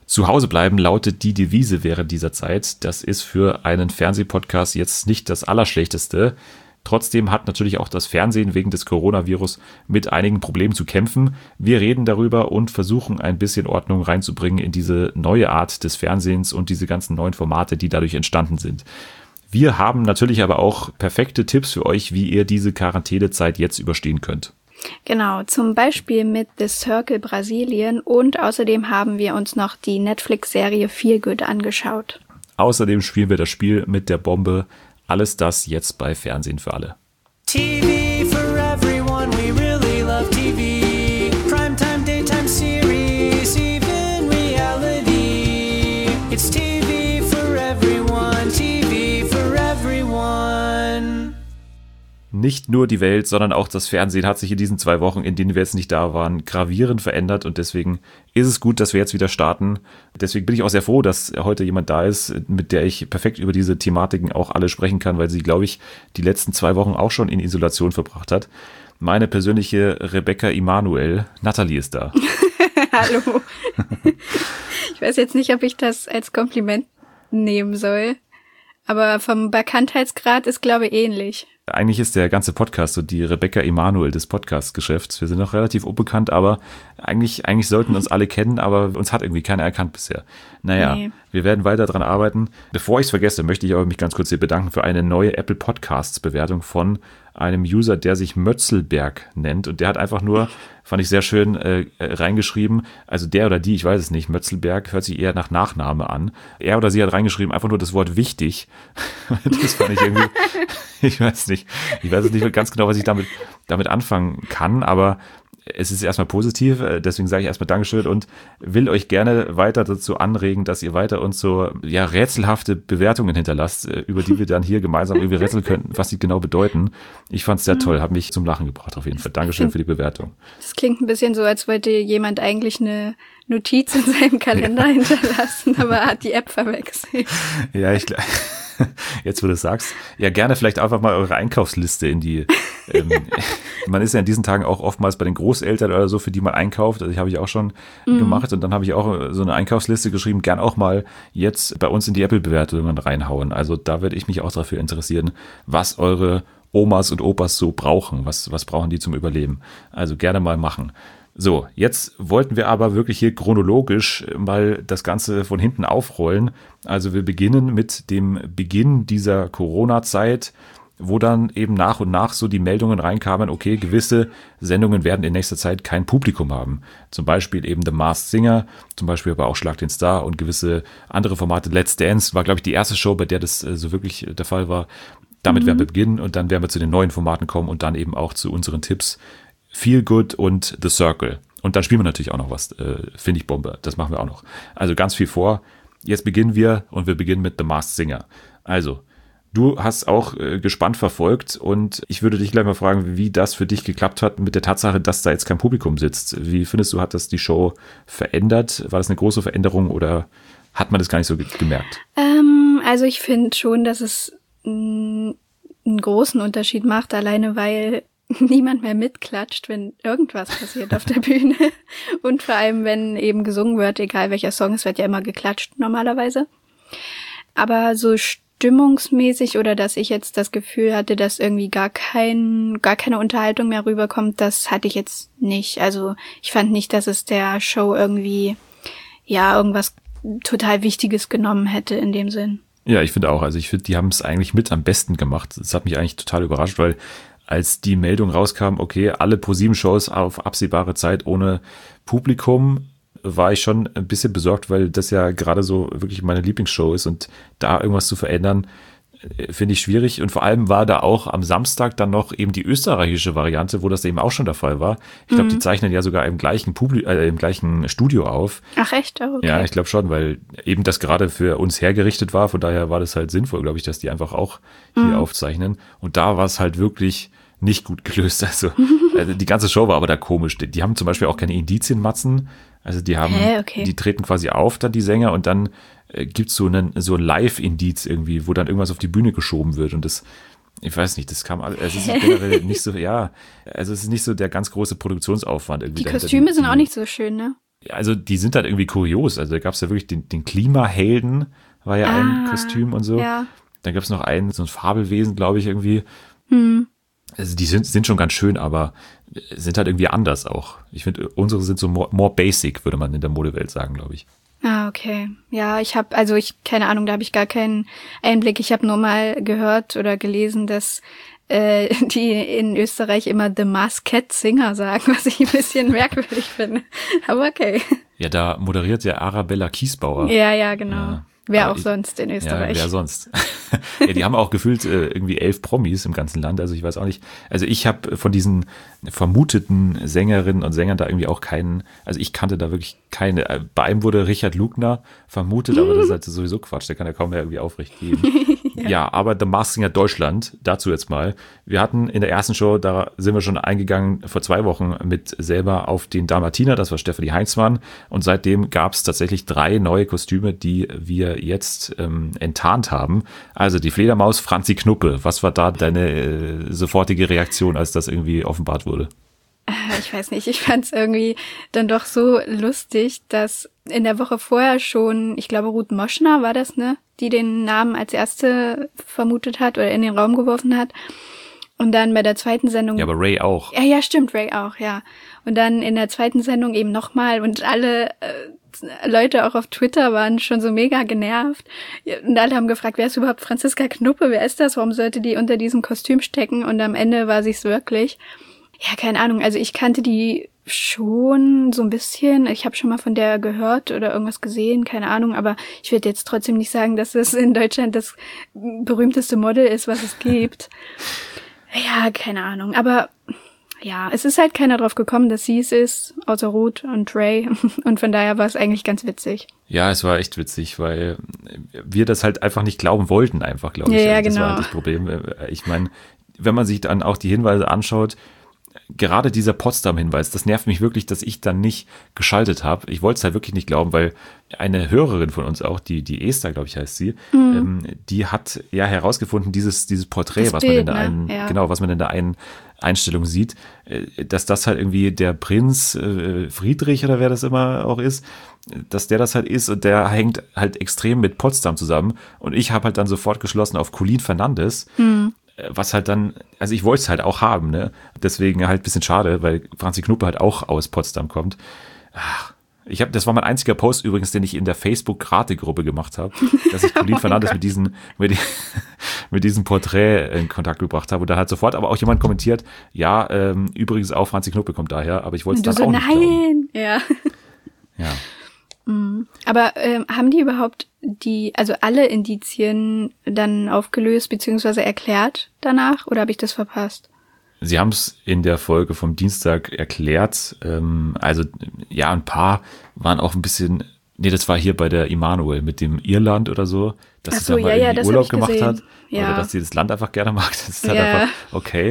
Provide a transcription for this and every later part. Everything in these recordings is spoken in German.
Zu Hause bleiben lautet die Devise während dieser Zeit. Das ist für einen Fernsehpodcast jetzt nicht das Allerschlechteste. Trotzdem hat natürlich auch das Fernsehen wegen des Coronavirus mit einigen Problemen zu kämpfen. Wir reden darüber und versuchen ein bisschen Ordnung reinzubringen in diese neue Art des Fernsehens und diese ganzen neuen Formate, die dadurch entstanden sind. Wir haben natürlich aber auch perfekte Tipps für euch, wie ihr diese Quarantänezeit jetzt überstehen könnt. Genau, zum Beispiel mit The Circle Brasilien und außerdem haben wir uns noch die Netflix-Serie Feel Good angeschaut. Außerdem spielen wir das Spiel mit der Bombe. Alles das jetzt bei Fernsehen für alle. TV for everyone, we really love TV. Primetime, daytime series, even reality. It's TV for everyone, TV for everyone. Nicht nur die Welt, sondern auch das Fernsehen hat sich in diesen 2 Wochen, in denen wir jetzt nicht da waren, gravierend verändert und deswegen ist es gut, dass wir jetzt wieder starten. Deswegen bin ich auch sehr froh, dass heute jemand da ist, mit der ich perfekt über diese Thematiken auch alle sprechen kann, weil sie, glaube ich, die letzten 2 Wochen auch schon in Isolation verbracht hat. Meine persönliche Rebecca Emanuel, Nathalie ist da. Hallo. Ich weiß jetzt nicht, ob ich das als Kompliment nehmen soll, aber vom Bekanntheitsgrad ist, glaube ich, ähnlich. Eigentlich ist der ganze Podcast so die Rebecca Emanuel des Podcast-Geschäfts. Wir sind noch relativ unbekannt, aber eigentlich sollten uns alle kennen, aber uns hat irgendwie keiner erkannt bisher. Naja, nee. Wir werden weiter dran arbeiten. Bevor ich es vergesse, möchte ich aber mich ganz kurz hier bedanken für eine neue Apple Podcasts-Bewertung von einem User, der sich Mötzelberg nennt. Und der hat einfach nur, fand ich sehr schön, reingeschrieben, also der oder die, ich weiß es nicht, Mötzelberg hört sich eher nach Nachname an. Er oder sie hat reingeschrieben, einfach nur das Wort wichtig. Das fand ich irgendwie, ich weiß nicht ganz genau, was ich damit anfangen kann, aber es ist erstmal positiv, deswegen sage ich erstmal Dankeschön und will euch gerne weiter dazu anregen, dass ihr weiter uns so rätselhafte Bewertungen hinterlasst, über die wir dann hier gemeinsam irgendwie rätseln könnten, was die genau bedeuten. Ich fand es sehr toll, hat mich zum Lachen gebracht auf jeden Fall. Dankeschön für die Bewertung. Das klingt ein bisschen so, als wollte jemand eigentlich eine Notiz in seinem Kalender hinterlassen, aber hat die App verwechselt. Ja, jetzt, wo du es sagst, ja gerne vielleicht einfach mal eure Einkaufsliste in die, man ist ja in diesen Tagen auch oftmals bei den Großeltern oder so, für die man einkauft, also habe ich auch schon gemacht und dann habe ich auch so eine Einkaufsliste geschrieben, gern auch mal jetzt bei uns in die Apple-Bewertungen reinhauen, also da würde ich mich auch dafür interessieren, was eure Omas und Opas so brauchen, was brauchen die zum Überleben, also gerne mal machen. So, jetzt wollten wir aber wirklich hier chronologisch mal das Ganze von hinten aufrollen. Also wir beginnen mit dem Beginn dieser Corona-Zeit, wo dann eben nach und nach so die Meldungen reinkamen, okay, gewisse Sendungen werden in nächster Zeit kein Publikum haben. Zum Beispiel eben The Masked Singer, zum Beispiel aber auch Schlag den Star und gewisse andere Formate. Let's Dance war, glaube ich, die erste Show, bei der das so wirklich der Fall war. Damit werden wir beginnen und dann werden wir zu den neuen Formaten kommen und dann eben auch zu unseren Tipps. Feel Good und The Circle. Und dann spielen wir natürlich auch noch was, finde ich Bombe. Das machen wir auch noch. Also ganz viel vor. Jetzt beginnen wir und wir beginnen mit The Masked Singer. Also, du hast auch gespannt verfolgt und ich würde dich gleich mal fragen, wie das für dich geklappt hat mit der Tatsache, dass da jetzt kein Publikum sitzt. Wie findest du, hat das die Show verändert? War das eine große Veränderung oder hat man das gar nicht so gemerkt? Also ich finde schon, dass es einen großen Unterschied macht, alleine weil niemand mehr mitklatscht, wenn irgendwas passiert auf der Bühne. Und vor allem, wenn eben gesungen wird, egal welcher Song, es wird ja immer geklatscht normalerweise. Aber so stimmungsmäßig oder dass ich jetzt das Gefühl hatte, dass irgendwie gar keine Unterhaltung mehr rüberkommt, das hatte ich jetzt nicht. Also ich fand nicht, dass es der Show irgendwie irgendwas total Wichtiges genommen hätte in dem Sinn. Ja, ich finde auch. Also ich finde, die haben es eigentlich mit am besten gemacht. Das hat mich eigentlich total überrascht, weil als die Meldung rauskam, okay, alle ProSieben-Shows auf absehbare Zeit ohne Publikum, war ich schon ein bisschen besorgt, weil das ja gerade so wirklich meine Lieblingsshow ist und da irgendwas zu verändern, finde ich schwierig. Und vor allem war da auch am Samstag dann noch eben die österreichische Variante, wo das eben auch schon der Fall war. Ich glaube, die zeichnen ja sogar im gleichen im gleichen Studio auf. Ach echt? Oh, okay. Ja, ich glaube schon, weil eben das gerade für uns hergerichtet war. Von daher war das halt sinnvoll, glaube ich, dass die einfach auch hier aufzeichnen. Und da war es halt wirklich nicht gut gelöst. Also die ganze Show war aber da komisch. Die haben zum Beispiel auch keine Indizienmatzen. Also die haben, die treten quasi auf, dann die Sänger und dann gibt's so ein Live-Indiz irgendwie, wo dann irgendwas auf die Bühne geschoben wird und das, ich weiß nicht, das kam, es ist generell nicht so, also es ist nicht so der ganz große Produktionsaufwand irgendwie. Die Kostüme sind auch nicht so schön, ne? also die sind halt irgendwie kurios. Also da gab es ja wirklich den Klimahelden, war ja ein Kostüm und so. Ja. Dann gab es noch so ein Fabelwesen, glaube ich, irgendwie. Also die sind schon ganz schön, aber sind halt irgendwie anders auch. Ich finde, unsere sind so more basic, würde man in der Modewelt sagen, glaube ich. Ah, okay. Ja, keine Ahnung, da habe ich gar keinen Einblick. Ich habe nur mal gehört oder gelesen, dass die in Österreich immer The Masked Singer sagen, was ich ein bisschen merkwürdig finde. Aber okay. Ja, da moderiert ja Arabella Kiesbauer. Ja, genau. Ja. Wer auch sonst in Österreich. Ja, wer sonst? Ja, die haben auch gefühlt irgendwie 11 Promis im ganzen Land. Also ich weiß auch nicht. Also ich habe von diesen vermuteten Sängerinnen und Sängern da irgendwie auch keinen, also ich kannte da wirklich keine. Bei einem wurde Richard Lugner vermutet, aber das ist halt sowieso Quatsch. Der kann ja kaum mehr irgendwie aufrecht geben. Ja, aber The Masked Singer Deutschland, dazu jetzt mal. Wir hatten in der ersten Show, da sind wir schon eingegangen vor 2 Wochen mit selber auf den Dalmatiner, das war Stefanie Heinzmann. Und seitdem gab es tatsächlich 3 neue Kostüme, die wir jetzt enttarnt haben. Also die Fledermaus Franzi Knuppe. Was war da deine sofortige Reaktion, als das irgendwie offenbart wurde? Ich weiß nicht, ich fand es irgendwie dann doch so lustig, dass in der Woche vorher schon, ich glaube Ruth Moschner war das, ne, die den Namen als erste vermutet hat oder in den Raum geworfen hat. Und dann bei der zweiten Sendung... Ja, aber Ray auch. Ja, stimmt, Ray auch, ja. Und dann in der zweiten Sendung eben nochmal und alle Leute auch auf Twitter waren schon so mega genervt. Und alle haben gefragt, wer ist überhaupt Franziska Knuppe? Wer ist das? Warum sollte die unter diesem Kostüm stecken? Und am Ende war sie es wirklich. Ja, keine Ahnung. Also ich kannte die schon so ein bisschen. Ich habe schon mal von der gehört oder irgendwas gesehen, keine Ahnung. Aber ich würde jetzt trotzdem nicht sagen, dass es in Deutschland das berühmteste Model ist, was es gibt. Ja, keine Ahnung. Aber ja, es ist halt keiner drauf gekommen, dass sie es ist, außer Ruth und Ray. Und von daher war es eigentlich ganz witzig. Ja, es war echt witzig, weil wir das halt einfach nicht glauben wollten, einfach, glaube ich. Ja, das genau. war halt das Problem. Ich meine, wenn man sich dann auch die Hinweise anschaut, gerade dieser Potsdam-Hinweis, das nervt mich wirklich, dass ich dann nicht geschaltet habe. Ich wollte es halt wirklich nicht glauben, weil eine Hörerin von uns auch, die Esther, glaube ich, heißt sie, die hat ja herausgefunden, dieses Porträt, das was Bild, man in der ne? was man in der einen Einstellung sieht, dass das halt irgendwie der Prinz Friedrich oder wer das immer auch ist, dass der das halt ist und der hängt halt extrem mit Potsdam zusammen und ich habe halt dann sofort geschlossen auf Colin Fernandes, was halt dann, also ich wollte es halt auch haben, ne? Deswegen halt ein bisschen schade, weil Franzi Knuppe halt auch aus Potsdam kommt. Das war mein einziger Post übrigens, den ich in der Facebook-Rate-Gruppe gemacht habe, dass ich Colin Fernandes mit diesem Porträt in Kontakt gebracht habe und da hat sofort aber auch jemand kommentiert, ja, übrigens auch Franzi Knuppe kommt daher, aber ich wollte es dann auch nicht glauben. Ja. Ja. Aber haben die überhaupt also alle Indizien dann aufgelöst bzw. erklärt danach oder habe ich das verpasst? Sie haben es in der Folge vom Dienstag erklärt. Also ja, ein paar waren auch ein bisschen, das war hier bei der Immanuel mit dem Irland oder so, dass sie da mal irgendwie Urlaub gemacht hat. Ja. Oder dass sie das Land einfach gerne mag. Das ist halt einfach okay.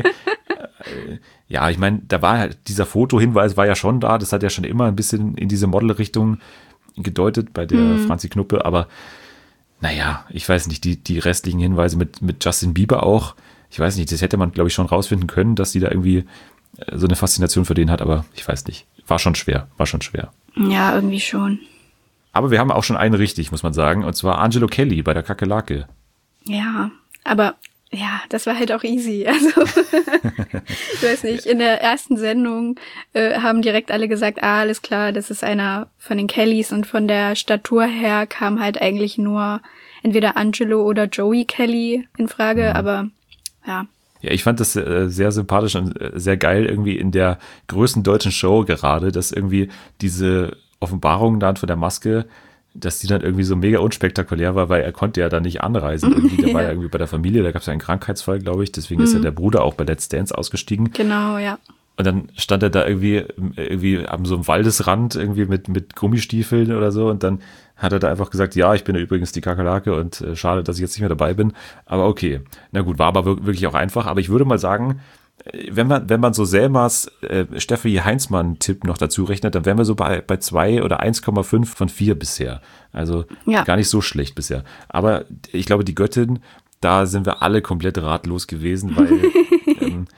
Ja, ich meine, da war halt, dieser Fotohinweis war ja schon da. Das hat ja schon immer ein bisschen in diese Model-Richtung gedeutet bei der Franzi Knuppe. Aber naja, ich weiß nicht, die restlichen Hinweise mit Justin Bieber auch. Ich weiß nicht, das hätte man, glaube ich, schon rausfinden können, dass sie da irgendwie so eine Faszination für den hat, aber ich weiß nicht. War schon schwer. Ja, irgendwie schon. Aber wir haben auch schon einen richtig, muss man sagen, und zwar Angelo Kelly bei der Kakerlake. Ja, aber ja, das war halt auch easy. Also, ich weiß nicht, in der ersten Sendung haben direkt alle gesagt, alles klar, das ist einer von den Kellys und von der Statur her kam halt eigentlich nur entweder Angelo oder Joey Kelly in Frage, aber ja. Ja, ich fand das sehr sympathisch und sehr geil irgendwie in der größten deutschen Show gerade, dass irgendwie diese Offenbarung dann von der Maske, dass die dann irgendwie so mega unspektakulär war, weil er konnte ja dann nicht anreisen. Irgendwie, der war ja irgendwie bei der Familie, da gab es ja einen Krankheitsfall, glaube ich, deswegen ist ja der Bruder auch bei Let's Dance ausgestiegen. Genau, ja. Und dann stand er da irgendwie am so einem Waldesrand irgendwie mit Gummistiefeln oder so und dann hat er da einfach gesagt, ja, ich bin ja übrigens die Kakerlake und schade, dass ich jetzt nicht mehr dabei bin, aber okay. Na gut, war aber wirklich auch einfach, aber ich würde mal sagen, wenn man so Selmas Stefanie Heinzmann-Tipp noch dazu rechnet, dann wären wir so bei 2 oder 1,5 von 4 bisher. Also gar nicht so schlecht bisher. Aber ich glaube, die Göttin, da sind wir alle komplett ratlos gewesen, weil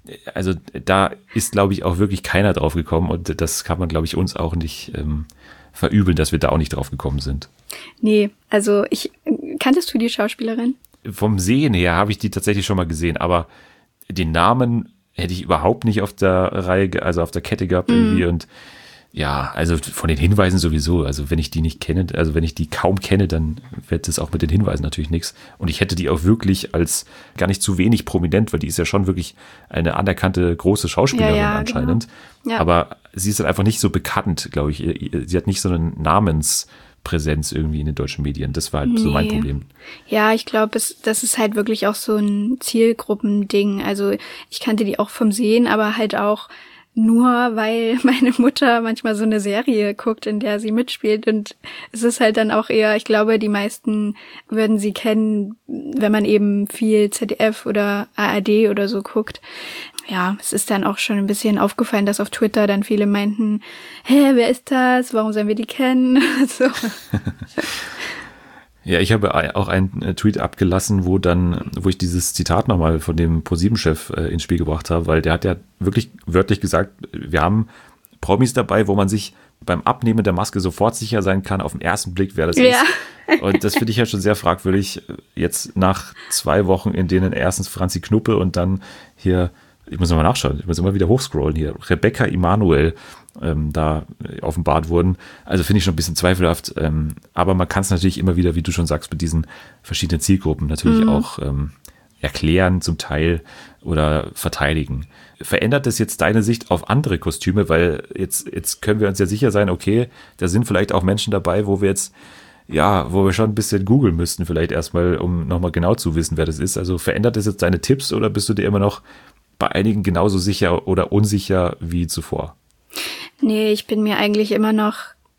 also da ist, glaube ich, auch wirklich keiner drauf gekommen und das kann man, glaube ich, uns auch nicht verübeln, dass wir da auch nicht drauf gekommen sind. Nee, also kanntest du die Schauspielerin? Vom Sehen her habe ich die tatsächlich schon mal gesehen, aber den Namen hätte ich überhaupt nicht auf der Reihe, also auf der Kette gehabt irgendwie und ja, also von den Hinweisen sowieso, also wenn ich die nicht kenne, also wenn ich die kaum kenne, dann wird das auch mit den Hinweisen natürlich nichts und ich hätte die auch wirklich als gar nicht zu wenig prominent, weil die ist ja schon wirklich eine anerkannte große Schauspielerin anscheinend, genau. Ja. Aber sie ist halt einfach nicht so bekannt, glaube ich, sie hat nicht so einen Namenspräsenz irgendwie in den deutschen Medien, das war halt so mein Problem. Ja, ich glaube, das ist halt wirklich auch so ein Zielgruppending, also ich kannte die auch vom Sehen, aber halt auch nur, weil meine Mutter manchmal so eine Serie guckt, in der sie mitspielt und es ist halt dann auch eher, ich glaube, die meisten würden sie kennen, wenn man eben viel ZDF oder ARD oder so guckt. Ja, es ist dann auch schon ein bisschen aufgefallen, dass auf Twitter dann viele meinten, wer ist das? Warum sollen wir die kennen? So. Ja, ich habe auch einen Tweet abgelassen, wo ich dieses Zitat nochmal von dem ProSieben-Chef ins Spiel gebracht habe, weil der hat ja wirklich wörtlich gesagt, wir haben Promis dabei, wo man sich beim Abnehmen der Maske sofort sicher sein kann, auf den ersten Blick, wer das ist. Und das finde ich ja schon sehr fragwürdig, jetzt nach 2 Wochen, in denen erstens Franzi Knuppe und dann hier, ich muss nochmal nachschauen, ich muss immer wieder hochscrollen hier, Rebecca Emanuel da offenbart wurden. Also finde ich schon ein bisschen zweifelhaft. Aber man kann es natürlich immer wieder, wie du schon sagst, mit diesen verschiedenen Zielgruppen natürlich auch erklären zum Teil oder verteidigen. Verändert das jetzt deine Sicht auf andere Kostüme? Weil jetzt können wir uns ja sicher sein, okay, da sind vielleicht auch Menschen dabei, wo wir schon ein bisschen googeln müssten, vielleicht erstmal, um nochmal genau zu wissen, wer das ist. Also verändert das jetzt deine Tipps oder bist du dir immer noch bei einigen genauso sicher oder unsicher wie zuvor? Nee, ich bin mir eigentlich immer noch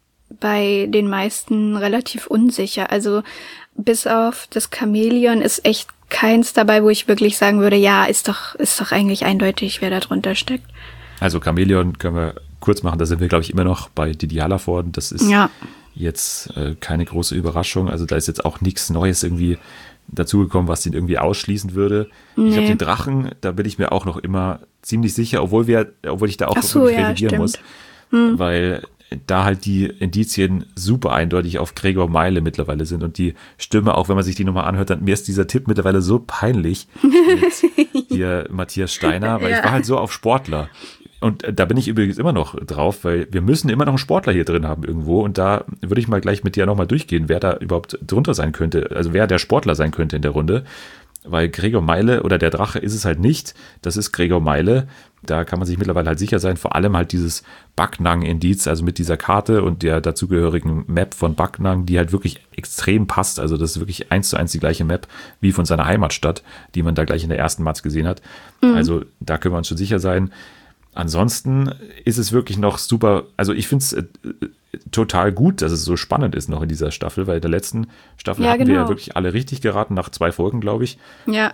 bei den meisten relativ unsicher. Also bis auf das Chamäleon ist echt keins dabei, wo ich wirklich sagen würde, ja, ist doch eigentlich eindeutig, wer da drunter steckt. Also Chamäleon können wir kurz machen, da sind wir, glaube ich, immer noch bei Didi Hallervorden. Das ist jetzt keine große Überraschung. Also da ist jetzt auch nichts Neues irgendwie dazugekommen, was den irgendwie ausschließen würde. Nee. Ich glaube, den Drachen, da bin ich mir auch noch immer ziemlich sicher, obwohl ich da auch revidieren muss. Weil da halt die Indizien super eindeutig auf Gregor Meile mittlerweile sind und die Stimme, auch wenn man sich die nochmal anhört, dann mir ist dieser Tipp mittlerweile so peinlich mit hier Matthias Steiner, weil ich war halt so auf Sportler. Und da bin ich übrigens immer noch drauf, weil wir müssen immer noch einen Sportler hier drin haben irgendwo und da würde ich mal gleich mit dir nochmal durchgehen, wer da überhaupt drunter sein könnte, also wer der Sportler sein könnte in der Runde. Weil Gregor Meile oder der Drache ist es halt nicht. Das ist Gregor Meile. Da kann man sich mittlerweile halt sicher sein. Vor allem halt dieses Backnang-Indiz, also mit dieser Karte und der dazugehörigen Map von Backnang, die halt wirklich extrem passt. Also das ist wirklich 1:1 die gleiche Map wie von seiner Heimatstadt, die man da gleich in der ersten Matz gesehen hat. Also da können wir uns schon sicher sein. Ansonsten ist es wirklich noch super, also ich finde es total gut, dass es so spannend ist noch in dieser Staffel, weil in der letzten Staffel hatten wir ja wirklich alle richtig geraten, nach 2 Folgen, glaube ich. Ja.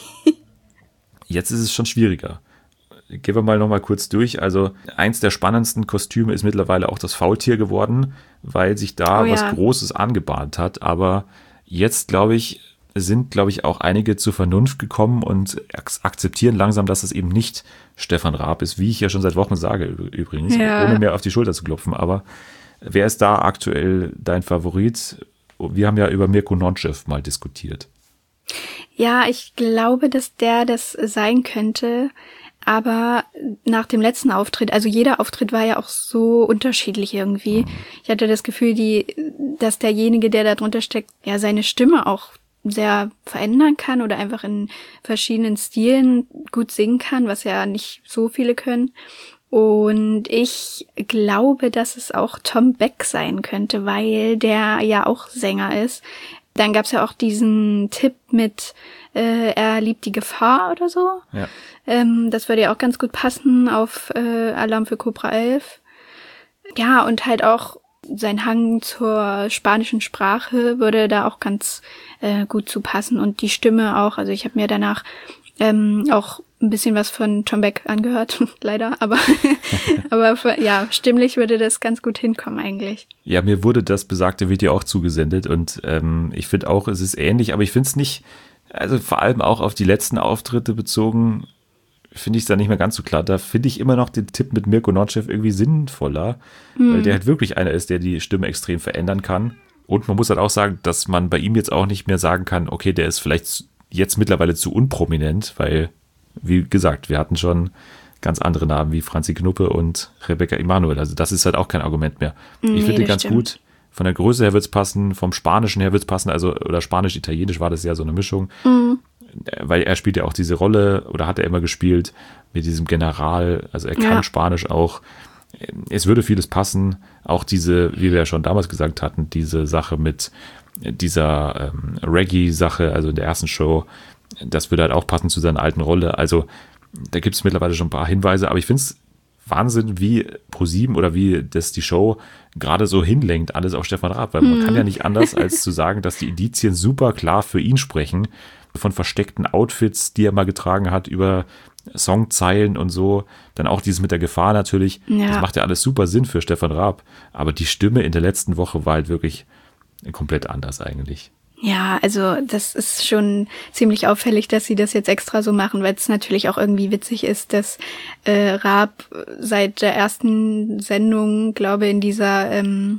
Jetzt ist es schon schwieriger. Gehen wir mal noch mal kurz durch. Also eins der spannendsten Kostüme ist mittlerweile auch das Faultier geworden, weil sich da was Großes angebahnt hat. Aber jetzt, sind auch einige zur Vernunft gekommen und akzeptieren langsam, dass es eben nicht Stefan Raab ist, wie ich ja schon seit Wochen sage übrigens, ohne mir auf die Schulter zu klopfen. Aber wer ist da aktuell dein Favorit? Wir haben ja über Mirko Nonchev mal diskutiert. Ja, ich glaube, dass der das sein könnte. Aber nach dem letzten Auftritt, also jeder Auftritt war ja auch so unterschiedlich irgendwie. Ich hatte das Gefühl, dass derjenige, der da drunter steckt, ja seine Stimme auch sehr verändern kann oder einfach in verschiedenen Stilen gut singen kann, was ja nicht so viele können. Und ich glaube, dass es auch Tom Beck sein könnte, weil der ja auch Sänger ist. Dann gab's ja auch diesen Tipp mit er liebt die Gefahr oder so. Ja. Das würde ja auch ganz gut passen auf Alarm für Cobra 11. Ja, und halt auch sein Hang zur spanischen Sprache würde da auch ganz gut zu passen. Und die Stimme auch. Also ich habe mir danach auch ein bisschen was von Tom Beck angehört, leider. Aber stimmlich würde das ganz gut hinkommen eigentlich. Ja, mir wurde das besagte Video auch zugesendet. Und ich finde auch, es ist ähnlich. Aber ich finde es nicht, also vor allem auch auf die letzten Auftritte bezogen, finde ich es dann nicht mehr ganz so klar. Da finde ich immer noch den Tipp mit Mirko Nonchev irgendwie sinnvoller, weil der halt wirklich einer ist, der die Stimme extrem verändern kann. Und man muss halt auch sagen, dass man bei ihm jetzt auch nicht mehr sagen kann, okay, der ist vielleicht jetzt mittlerweile zu unprominent, weil, wie gesagt, wir hatten schon ganz andere Namen wie Franzi Knuppe und Rebecca Emanuel. Also das ist halt auch kein Argument mehr. Ich finde den ganz gut. Von der Größe her wird es passen, vom Spanischen her wird es passen, also oder Spanisch-Italienisch war das ja so eine Mischung. Weil er spielt ja auch diese Rolle oder hat er immer gespielt mit diesem General, also er kann Spanisch auch. Es würde vieles passen, auch diese, wie wir ja schon damals gesagt hatten, diese Sache mit dieser Reggae-Sache, also in der ersten Show, das würde halt auch passen zu seiner alten Rolle. Also da gibt es mittlerweile schon ein paar Hinweise, aber ich finde es Wahnsinn, wie ProSieben oder wie das die Show gerade so hinlenkt, alles auf Stefan Raab, weil man kann ja nicht anders, als zu sagen, dass die Indizien super klar für ihn sprechen, von versteckten Outfits, die er mal getragen hat, über Songzeilen und so, dann auch dieses mit der Gefahr natürlich, das macht ja alles super Sinn für Stefan Raab, aber die Stimme in der letzten Woche war halt wirklich komplett anders eigentlich. Ja, also das ist schon ziemlich auffällig, dass sie das jetzt extra so machen, weil es natürlich auch irgendwie witzig ist, dass Raab seit der ersten Sendung, glaube in dieser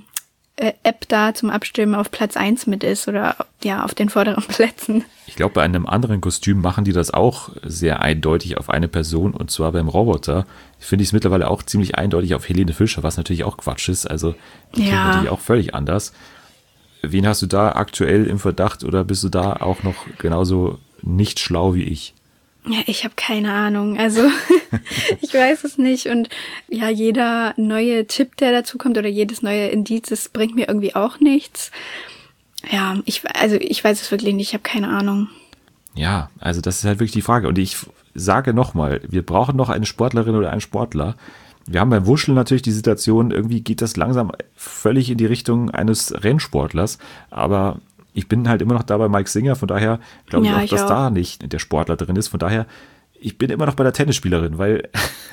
App da zum Abstimmen auf Platz 1 mit ist oder ja, auf den vorderen Plätzen. Ich glaube, bei einem anderen Kostüm machen die das auch sehr eindeutig auf eine Person und zwar beim Roboter. Finde ich es mittlerweile auch ziemlich eindeutig auf Helene Fischer, was natürlich auch Quatsch ist. Also die kennt natürlich auch völlig anders. Wen hast du da aktuell im Verdacht oder bist du da auch noch genauso nicht schlau wie ich? Ja, ich habe keine Ahnung. Also ich weiß es nicht. Und ja, jeder neue Tipp, der dazu kommt oder jedes neue Indiz, das bringt mir irgendwie auch nichts. Ja, ich weiß es wirklich nicht. Ich habe keine Ahnung. Ja, also das ist halt wirklich die Frage. Und ich sage nochmal, wir brauchen noch eine Sportlerin oder einen Sportler. Wir haben beim Wuscheln natürlich die Situation, irgendwie geht das langsam völlig in die Richtung eines Rennsportlers, aber ich bin halt immer noch da bei Mike Singer, von daher glaube ich auch, dass da nicht der Sportler drin ist, von daher, ich bin immer noch bei der Tennisspielerin, weil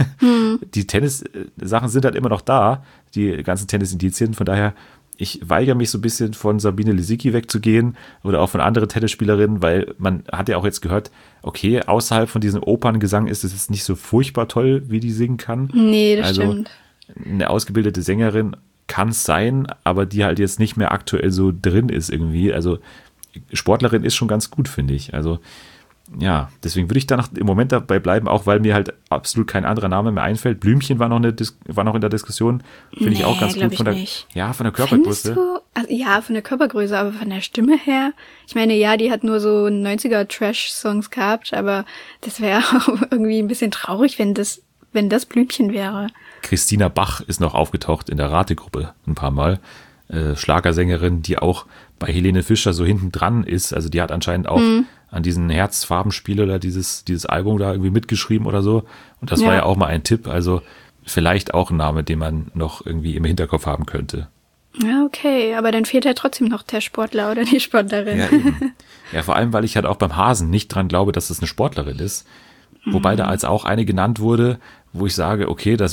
die Tennis-Sachen sind halt immer noch da, die ganzen Tennisindizien, von daher, ich weigere mich so ein bisschen von Sabine Lisicki wegzugehen oder auch von anderen Tennisspielerinnen, weil man hat ja auch jetzt gehört, okay, außerhalb von diesem Operngesang ist es jetzt nicht so furchtbar toll, wie die singen kann. Nee, das stimmt. Eine ausgebildete Sängerin kann es sein, aber die halt jetzt nicht mehr aktuell so drin ist irgendwie. Also Sportlerin ist schon ganz gut, finde ich. Also ja, deswegen würde ich da im Moment dabei bleiben, auch weil mir halt absolut kein anderer Name mehr einfällt. Blümchen war noch in der Diskussion, finde ich auch ganz gut von der Körpergröße. Also, ja, von der Körpergröße, aber von der Stimme her. Ich meine, ja, die hat nur so 90er Trash-Songs gehabt, aber das wäre auch irgendwie ein bisschen traurig, wenn das Blümchen wäre. Christina Bach ist noch aufgetaucht in der Rategruppe ein paar Mal. Schlagersängerin, die auch bei Helene Fischer so hinten dran ist. Also die hat anscheinend auch an diesen Herzfarbenspiel oder dieses Album da irgendwie mitgeschrieben oder so. Und das war ja auch mal ein Tipp. Also vielleicht auch ein Name, den man noch irgendwie im Hinterkopf haben könnte. Ja, okay. Aber dann fehlt ja trotzdem noch der Sportler oder die Sportlerin. Ja, eben. Ja, vor allem, weil ich halt auch beim Hasen nicht dran glaube, dass das eine Sportlerin ist. Wobei da als auch eine genannt wurde, wo ich sage, okay, das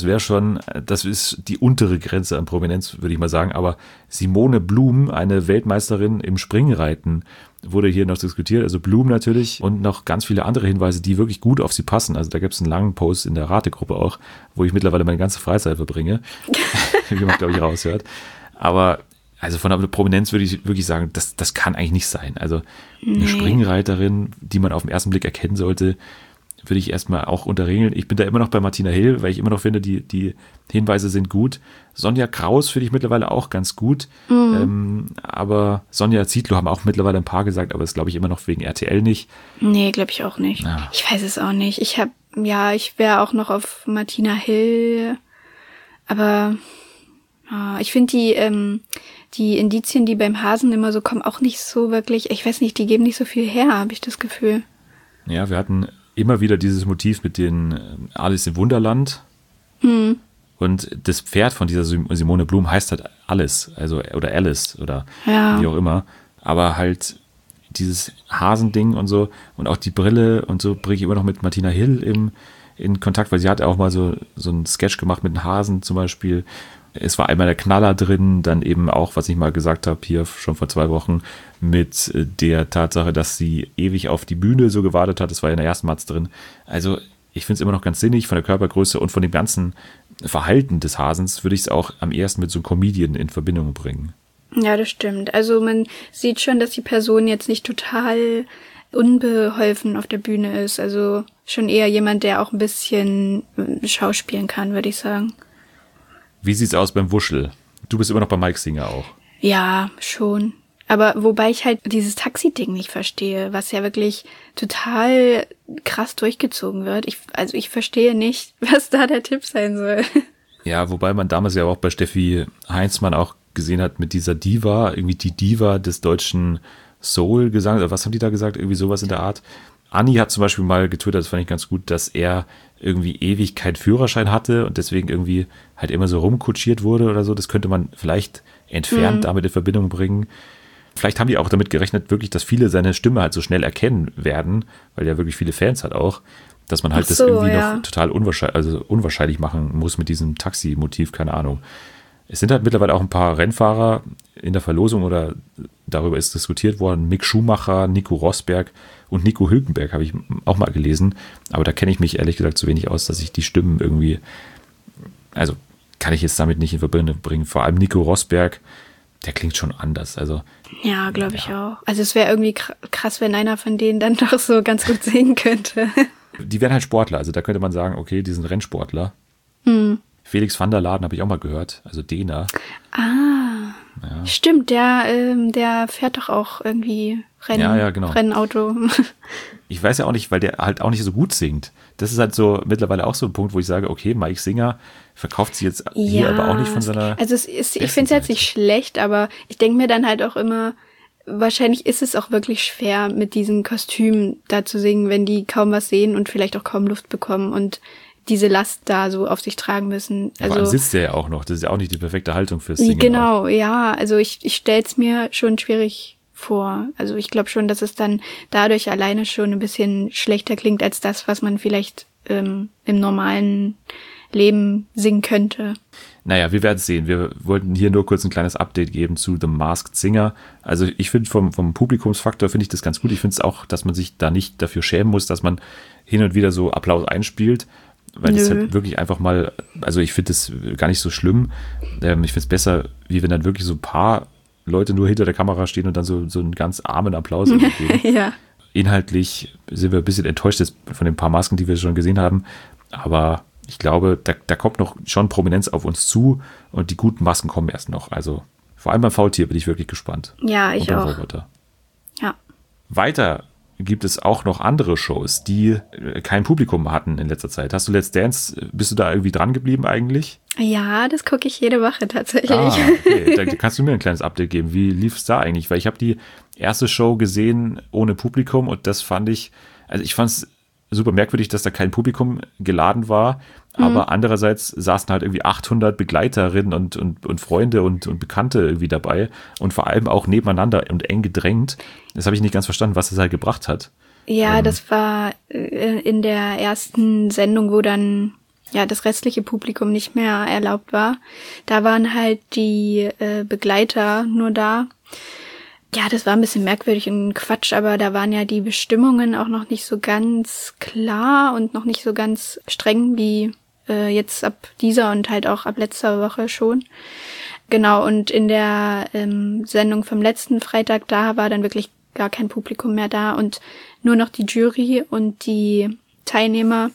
ist die untere Grenze an Prominenz, würde ich mal sagen. Aber Simone Blum, eine Weltmeisterin im Springreiten, wurde hier noch diskutiert. Also Blum natürlich und noch ganz viele andere Hinweise, die wirklich gut auf sie passen. Also da gibt es einen langen Post in der Rategruppe auch, wo ich mittlerweile meine ganze Freizeit verbringe, wie man, glaube ich, raushört. Aber also von der Prominenz würde ich wirklich sagen, das kann eigentlich nicht sein. Also eine Springreiterin, die man auf den ersten Blick erkennen sollte, würde ich erstmal auch unterregeln. Ich bin da immer noch bei Martina Hill, weil ich immer noch finde, die Hinweise sind gut. Sonja Kraus finde ich mittlerweile auch ganz gut. Aber Sonja Zietlow haben auch mittlerweile ein paar gesagt, aber das glaube ich immer noch wegen RTL nicht. Nee, glaube ich auch nicht. Ja. Ich weiß es auch nicht. Ich wäre auch noch auf Martina Hill. Aber ich finde die Indizien, die beim Hasen immer so kommen, auch nicht so wirklich, ich weiß nicht, die geben nicht so viel her, habe ich das Gefühl. Ja, wir hatten immer wieder dieses Motiv mit den Alice im Wunderland. Und das Pferd von dieser Simone Blum heißt halt Alice, also oder Alice oder wie auch immer. Aber halt dieses Hasending und so und auch die Brille und so bringe ich immer noch mit Martina Hill in Kontakt, weil sie hat auch mal so einen Sketch gemacht mit einem Hasen zum Beispiel. Es war einmal der Knaller drin, dann eben auch, was ich mal gesagt habe, hier schon vor 2 Wochen, mit der Tatsache, dass sie ewig auf die Bühne so gewartet hat. Das war ja in der ersten Matz drin. Also ich finde es immer noch ganz sinnig von der Körpergröße und von dem ganzen Verhalten des Hasens würde ich es auch am ehesten mit so einem Comedian in Verbindung bringen. Ja, das stimmt. Also man sieht schon, dass die Person jetzt nicht total unbeholfen auf der Bühne ist. Also schon eher jemand, der auch ein bisschen schauspielen kann, würde ich sagen. Wie sieht's aus beim Wuschel? Du bist immer noch bei Mike Singer auch. Ja, schon. Aber wobei ich halt dieses Taxi-Ding nicht verstehe, was ja wirklich total krass durchgezogen wird. Ich verstehe nicht, was da der Tipp sein soll. Ja, wobei man damals ja auch bei Steffi Heinzmann auch gesehen hat mit dieser Diva, irgendwie die Diva des deutschen Soul-Gesangs, oder was haben die da gesagt? Irgendwie sowas in der Art. Anni hat zum Beispiel mal getwittert, das fand ich ganz gut, dass er irgendwie ewig keinen Führerschein hatte und deswegen irgendwie halt immer so rumkutschiert wurde oder so. Das könnte man vielleicht entfernt damit in Verbindung bringen. Vielleicht haben die auch damit gerechnet, wirklich, dass viele seine Stimme halt so schnell erkennen werden, weil er wirklich viele Fans hat auch, dass man halt das irgendwie noch total unwahrscheinlich machen muss mit diesem Taxi-Motiv, keine Ahnung. Es sind halt mittlerweile auch ein paar Rennfahrer in der Verlosung oder darüber ist diskutiert worden. Mick Schumacher, Nico Rosberg und Nico Hülkenberg habe ich auch mal gelesen. Aber da kenne ich mich ehrlich gesagt zu wenig aus, dass ich die Stimmen irgendwie, also kann ich jetzt damit nicht in Verbindung bringen. Vor allem Nico Rosberg, der klingt schon anders. Also ja, glaube ich auch. Also es wäre irgendwie krass, wenn einer von denen dann doch so ganz gut singen könnte. Die wären halt Sportler. Also da könnte man sagen, okay, die sind Rennsportler. Felix van der Laden habe ich auch mal gehört, also Dehner. Ah, ja. Stimmt, der fährt doch auch irgendwie genau. Rennauto. Ich weiß ja auch nicht, weil der halt auch nicht so gut singt. Das ist halt so mittlerweile auch so ein Punkt, wo ich sage, okay, Mike Singer verkauft sich jetzt hier aber auch nicht von seiner. Also ich finde es jetzt nicht schlecht, aber ich denke mir dann halt auch immer, wahrscheinlich ist es auch wirklich schwer, mit diesen Kostümen da zu singen, wenn die kaum was sehen und vielleicht auch kaum Luft bekommen und diese Last da so auf sich tragen müssen. Also, aber dann sitzt der ja auch noch. Das ist ja auch nicht die perfekte Haltung fürs Singen. Genau, auch. Ja. Also ich stell's mir schon schwierig vor. Also ich glaube schon, dass es dann dadurch alleine schon ein bisschen schlechter klingt als das, was man vielleicht im normalen Leben singen könnte. Naja, wir werden es sehen. Wir wollten hier nur kurz ein kleines Update geben zu The Masked Singer. Also ich finde vom Publikumsfaktor finde ich das ganz gut. Ich finde es auch, dass man sich da nicht dafür schämen muss, dass man hin und wieder so Applaus einspielt. Weil das halt wirklich einfach mal, also ich finde das gar nicht so schlimm. Ich finde es besser, wie wenn dann wirklich so ein paar Leute nur hinter der Kamera stehen und dann so einen ganz armen Applaus geben. Ja. Inhaltlich sind wir ein bisschen enttäuscht von den paar Masken, die wir schon gesehen haben. Aber ich glaube, da kommt noch schon Prominenz auf uns zu und die guten Masken kommen erst noch. Also vor allem beim Faultier bin ich wirklich gespannt. Ja, ich auch. Roboter. Ja. Weiter gibt es auch noch andere Shows, die kein Publikum hatten in letzter Zeit. Hast du Let's Dance, bist du da irgendwie dran geblieben eigentlich? Ja, das gucke ich jede Woche tatsächlich. Okay. Da kannst du mir ein kleines Update geben. Wie lief es da eigentlich? Weil ich habe die erste Show gesehen ohne Publikum und das fand ich es super merkwürdig, dass da kein Publikum geladen war, aber andererseits saßen halt irgendwie 800 Begleiterinnen und Freunde und Bekannte irgendwie dabei und vor allem auch nebeneinander und eng gedrängt. Das habe ich nicht ganz verstanden, was das halt gebracht hat. Ja, das war in der ersten Sendung, wo dann das restliche Publikum nicht mehr erlaubt war. Da waren halt die Begleiter nur da. Ja, das war ein bisschen merkwürdig und Quatsch, aber da waren ja die Bestimmungen auch noch nicht so ganz klar und noch nicht so ganz streng wie jetzt ab dieser und halt auch ab letzter Woche schon. Genau, und in der Sendung vom letzten Freitag, da war dann wirklich gar kein Publikum mehr da und nur noch die Jury und die Teilnehmer,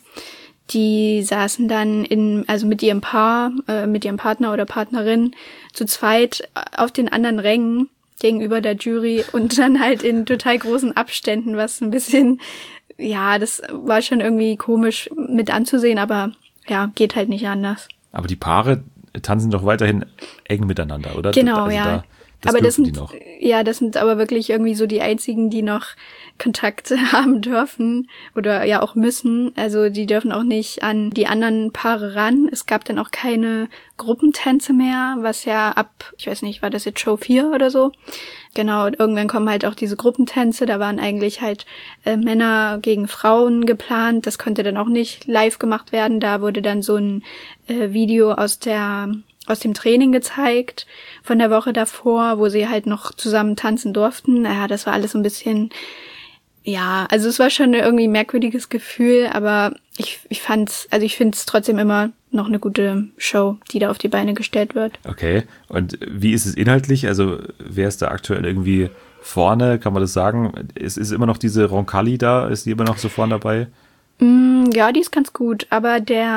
die saßen dann mit ihrem Paar, mit ihrem Partner oder Partnerin zu zweit auf den anderen Rängen gegenüber der Jury und dann halt in total großen Abständen, was ein bisschen, ja, das war schon irgendwie komisch mit anzusehen, aber ja, geht halt nicht anders. Aber die Paare tanzen doch weiterhin eng miteinander, oder? Genau, ja. Aber das sind aber wirklich irgendwie so die einzigen, die noch Kontakt haben dürfen oder ja auch müssen. Also die dürfen auch nicht an die anderen Paare ran. Es gab dann auch keine Gruppentänze mehr, was ja ab, ich weiß nicht, war das jetzt Show 4 oder so? Genau, und irgendwann kommen halt auch diese Gruppentänze. Da waren eigentlich halt Männer gegen Frauen geplant. Das konnte dann auch nicht live gemacht werden. Da wurde dann so ein Video aus dem Training gezeigt von der Woche davor, wo sie halt noch zusammen tanzen durften. Ja, das war alles so ein bisschen, Ja, also es war schon irgendwie ein merkwürdiges Gefühl, aber ich finde es trotzdem immer noch eine gute Show, die da auf die Beine gestellt wird. Okay, und wie ist es inhaltlich? Also wer ist da aktuell irgendwie vorne, kann man das sagen? Ist immer noch diese Roncalli da? Ist die immer noch so vorne dabei? Ja, die ist ganz gut, aber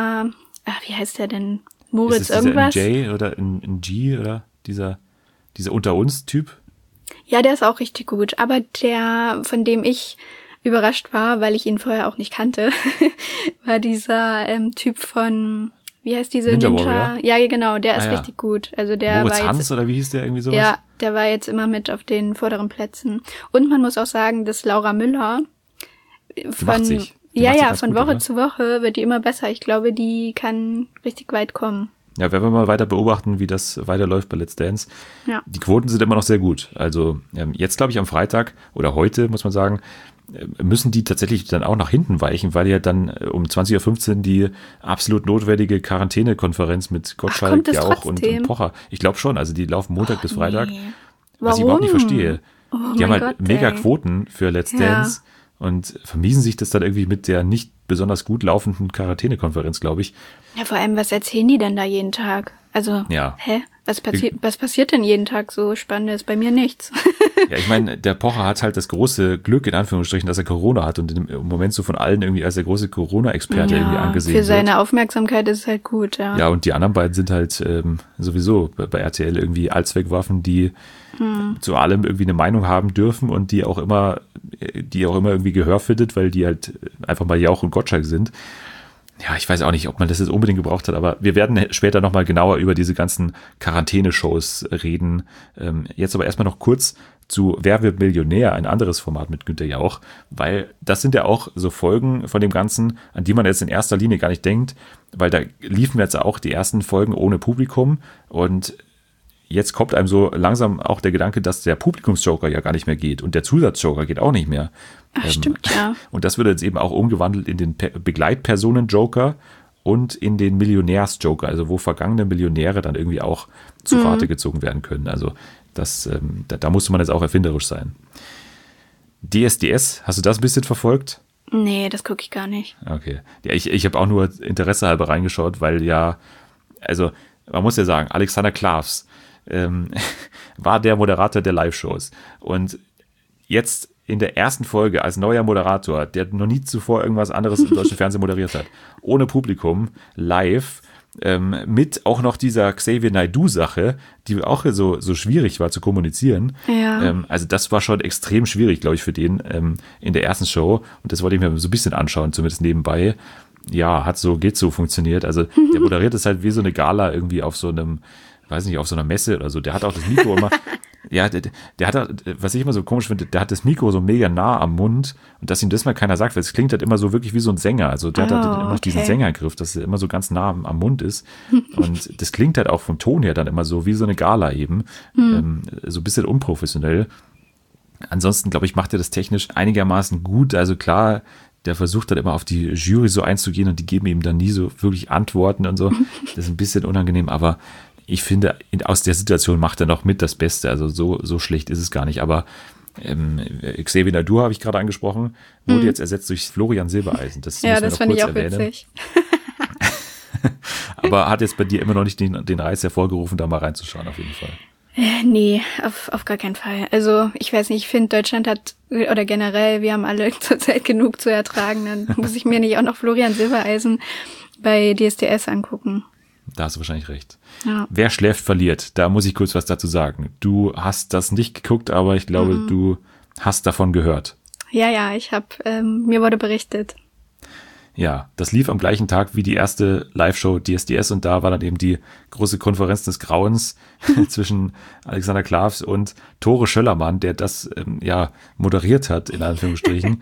wie heißt der denn? Moritz ist es irgendwas? Dieser J oder in G oder dieser Unter-uns-Typ? Ja, der ist auch richtig gut, aber der, von dem ich überrascht war, weil ich ihn vorher auch nicht kannte, war dieser Typ von, wie heißt diese Ninja Warrior? Ja, genau, der ist ja. richtig gut. Also der Moritz war Hans jetzt, oder wie hieß der irgendwie sowas? ja, der war jetzt immer mit auf den vorderen Plätzen. Und man muss auch sagen, dass Laura Müller macht sich von gut, Woche oder? zu Woche wird die immer besser. Ich glaube, die kann richtig weit kommen. Ja, werden wir mal weiter beobachten, wie das weiterläuft bei Let's Dance. Ja. Die Quoten sind immer noch sehr gut. Also jetzt, glaube ich, am Freitag oder heute, muss man sagen, müssen die tatsächlich dann auch nach hinten weichen, weil ja dann um 20.15 Uhr die absolut notwendige Quarantänekonferenz mit Gottschalk, kommt das Jauch und trotzdem? Pocher. Ich glaube schon, also die laufen Montag bis Freitag. Nee. Was ich überhaupt nicht verstehe. Oh Die haben mein halt Gott, mega ey. Quoten für Let's Ja. Dance und vermiesen sich das dann irgendwie mit der nicht besonders gut laufenden Quarantänekonferenz, glaube ich. Ja, vor allem, was erzählen die denn da jeden Tag? Also, Ja. Was passiert denn jeden Tag so Spannendes? Bei mir nichts. Ja, ich meine, der Pocher hat halt das große Glück, in Anführungsstrichen, dass er Corona hat und im Moment so von allen irgendwie als der große Corona-Experte irgendwie angesehen für seine wird. Aufmerksamkeit ist es halt gut, ja. Ja, und die anderen beiden sind halt sowieso bei RTL irgendwie Allzweckwaffen, die zu allem irgendwie eine Meinung haben dürfen und die auch immer irgendwie Gehör findet, weil die halt einfach mal Jauch und Gottschalk sind. Ja, ich weiß auch nicht, ob man das jetzt unbedingt gebraucht hat, aber wir werden später nochmal genauer über diese ganzen Quarantäne-Shows reden. Jetzt aber erstmal noch kurz zu Wer wird Millionär, ein anderes Format mit Günther Jauch, weil das sind ja auch so Folgen von dem Ganzen, an die man jetzt in erster Linie gar nicht denkt, weil da liefen jetzt auch die ersten Folgen ohne Publikum und jetzt kommt einem so langsam auch der Gedanke, dass der Publikumsjoker ja gar nicht mehr geht und der Zusatzjoker geht auch nicht mehr. Ach, stimmt, ja. Und das wird jetzt eben auch umgewandelt in den Begleitpersonen-Joker und in den Millionärs-Joker, also wo vergangene Millionäre dann irgendwie auch zu Rate gezogen werden können. Also das, da musste man jetzt auch erfinderisch sein. DSDS, hast du das ein bisschen verfolgt? Nee, das gucke ich gar nicht. Okay. Ja, ich habe auch nur Interesse halber reingeschaut, weil ja, also man muss ja sagen, Alexander Klavs war der Moderator der Live-Shows. Und jetzt in der ersten Folge als neuer Moderator, der noch nie zuvor irgendwas anderes im deutschen Fernsehen moderiert hat, ohne Publikum, live, mit auch noch dieser Xavier Naidoo-Sache, die auch so schwierig war zu kommunizieren. Ja. Also das war schon extrem schwierig, glaube ich, für den in der ersten Show. Und das wollte ich mir so ein bisschen anschauen, zumindest nebenbei. Ja, geht so funktioniert. Also der moderiert es halt wie so eine Gala irgendwie auf so einem, weiß nicht, auf so einer Messe oder so. Der hat auch das Mikro immer, ja, der hat, was ich immer so komisch finde, der hat das Mikro so mega nah am Mund und dass ihm das mal keiner sagt, weil es klingt halt immer so wirklich wie so ein Sänger. Also der hat halt immer noch diesen Sängergriff, dass er immer so ganz nah am Mund ist. Und das klingt halt auch vom Ton her dann immer so wie so eine Gala eben. So ein bisschen unprofessionell. Ansonsten, glaube ich, macht er das technisch einigermaßen gut. Also klar, der versucht dann immer auf die Jury so einzugehen und die geben ihm dann nie so wirklich Antworten und so. Das ist ein bisschen unangenehm, aber ich finde, aus der Situation macht er noch mit das Beste. Also so schlecht ist es gar nicht. Aber Xavier Naidoo habe ich gerade angesprochen, wurde jetzt ersetzt durch Florian Silbereisen. Das Ja, muss man das noch fand kurz ich auch erwähnen. witzig. Aber hat jetzt bei dir immer noch nicht den Reiz hervorgerufen, da mal reinzuschauen, auf jeden Fall. Nee, auf gar keinen Fall. Also ich weiß nicht, ich finde, Deutschland hat, oder generell, wir haben alle zurzeit genug zu ertragen. Dann muss ich mir nicht auch noch Florian Silbereisen bei DSDS angucken. Da hast du wahrscheinlich recht. Ja. Wer schläft, verliert. Da muss ich kurz was dazu sagen. Du hast das nicht geguckt, aber ich glaube, du hast davon gehört. Ja, mir wurde berichtet. Ja, das lief am gleichen Tag wie die erste Live-Show DSDS und da war dann eben die große Konferenz des Grauens zwischen Alexander Klavs und Tore Schöllermann, der das moderiert hat, in Anführungsstrichen.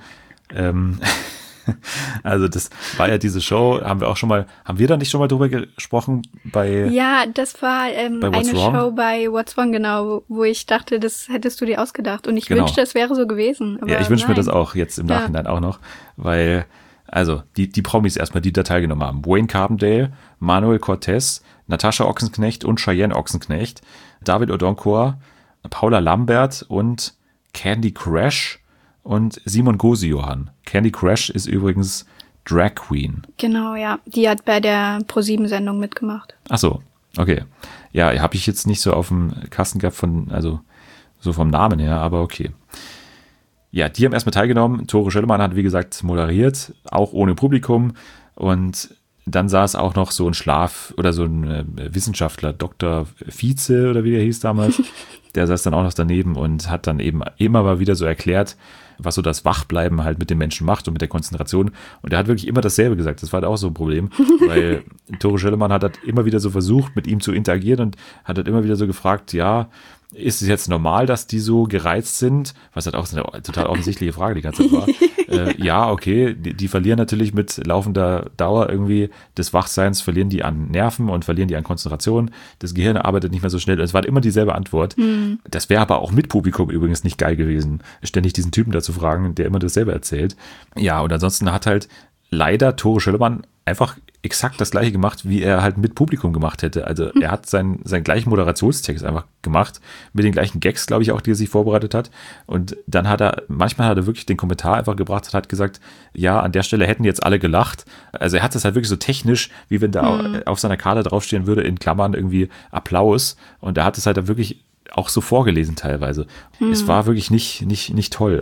Also das war ja diese Show, haben wir da nicht schon mal drüber gesprochen bei... Ja, das war eine What's Wrong? Show bei What's Wrong, genau, wo ich dachte, das hättest du dir ausgedacht und ich Genau. wünschte, es wäre so gewesen. Aber Ja, ich wünsche mir nein. das auch jetzt im Nachhinein auch noch, weil, also die Promis erstmal, die da teilgenommen haben. Wayne Carpendale, Manuel Cortez, Natascha Ochsenknecht und Cheyenne Ochsenknecht, David Odonkor, Paula Lambert und Candy Crash und Simon Gose-Johann. Candy Crash ist übrigens Drag Queen. Genau, ja. Die hat bei der ProSieben-Sendung mitgemacht. Ach so, okay. Ja, habe ich jetzt nicht so auf dem Kasten gehabt also so vom Namen her, aber okay. Ja, die haben erstmal teilgenommen. Tore Schönemann hat, wie gesagt, moderiert, auch ohne Publikum. Und dann saß auch noch so ein oder so ein Wissenschaftler, Dr. Vize oder wie der hieß damals. Der saß dann auch noch daneben und hat dann eben immer mal wieder so erklärt, was so das Wachbleiben halt mit den Menschen macht und mit der Konzentration. Und er hat wirklich immer dasselbe gesagt. Das war halt auch so ein Problem, weil Tore Schönemann hat halt immer wieder so versucht, mit ihm zu interagieren und hat halt immer wieder so gefragt, ja, ist es jetzt normal, dass die so gereizt sind? Was halt auch so eine total offensichtliche Frage die ganze Zeit war. Ja, okay, die verlieren natürlich mit laufender Dauer irgendwie des Wachseins, verlieren die an Nerven und verlieren die an Konzentration. Das Gehirn arbeitet nicht mehr so schnell. Es war immer dieselbe Antwort. Das wäre aber auch mit Publikum übrigens nicht geil gewesen, ständig diesen Typen da zu fragen, der immer dasselbe erzählt. Ja, und ansonsten hat halt leider Tore Schönemann einfach exakt das Gleiche gemacht, wie er halt mit Publikum gemacht hätte. Also er hat seinen gleichen Moderationstext einfach gemacht, mit den gleichen Gags, glaube ich, auch, die er sich vorbereitet hat. Und dann manchmal hat er wirklich den Kommentar einfach gebracht und hat gesagt, ja, an der Stelle hätten jetzt alle gelacht. Also er hat das halt wirklich so technisch, wie wenn da auf seiner Karte draufstehen würde, in Klammern irgendwie Applaus. Und er hat es halt dann wirklich auch so vorgelesen teilweise. Es war wirklich nicht toll.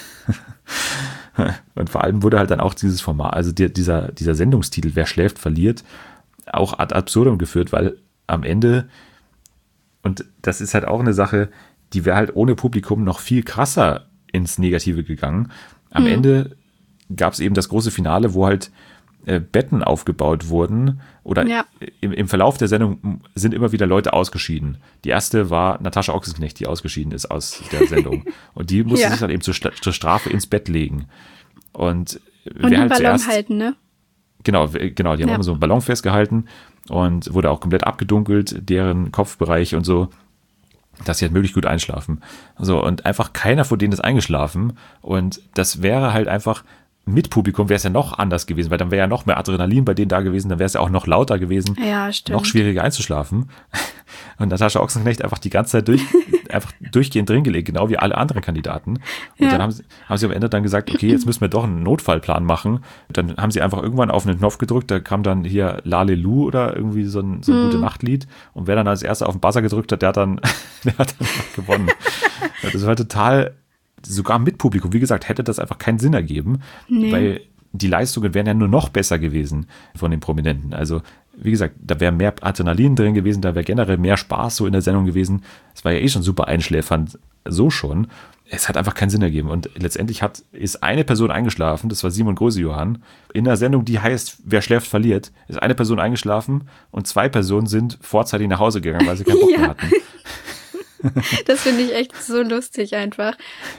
Und vor allem wurde halt dann auch dieses Format, also dieser Sendungstitel, wer schläft, verliert, auch ad absurdum geführt, weil am Ende, und das ist halt auch eine Sache, die wäre halt ohne Publikum noch viel krasser ins Negative gegangen. Am Ende gab es eben das große Finale, wo halt Betten aufgebaut wurden oder im Verlauf der Sendung sind immer wieder Leute ausgeschieden. Die erste war Natascha Ochsenknecht, die ausgeschieden ist aus der Sendung. Und die musste sich dann eben zur Strafe ins Bett legen. Und den halt Ballon halten, ne? Genau, die haben immer so einen Ballon festgehalten und wurde auch komplett abgedunkelt, deren Kopfbereich und so, dass sie halt möglichst gut einschlafen. So, und einfach keiner von denen ist eingeschlafen. Und das wäre halt einfach, mit Publikum wäre es ja noch anders gewesen, weil dann wäre ja noch mehr Adrenalin bei denen da gewesen, dann wäre es ja auch noch lauter gewesen, noch schwieriger einzuschlafen. Und Natascha Ochsenknecht einfach die ganze Zeit einfach durchgehend drin gelegt, genau wie alle anderen Kandidaten. Und dann haben sie am Ende dann gesagt, okay, jetzt müssen wir doch einen Notfallplan machen. Und dann haben sie einfach irgendwann auf einen Knopf gedrückt, da kam dann hier Lalelu oder irgendwie so ein Gute-Nacht-Lied. Und wer dann als erster auf den Buzzer gedrückt hat, der hat dann gewonnen. Das war total, sogar mit Publikum, wie gesagt, hätte das einfach keinen Sinn ergeben, weil die Leistungen wären ja nur noch besser gewesen von den Prominenten. Also, wie gesagt, da wäre mehr Adrenalin drin gewesen, da wäre generell mehr Spaß so in der Sendung gewesen. Es war ja eh schon super einschläfernd, so schon. Es hat einfach keinen Sinn ergeben. Und letztendlich ist eine Person eingeschlafen, das war Simon Gose-Johann. In einer Sendung, die heißt, wer schläft, verliert, ist eine Person eingeschlafen und 2 Personen sind vorzeitig nach Hause gegangen, weil sie keinen Bock mehr hatten. Das finde ich echt so lustig einfach.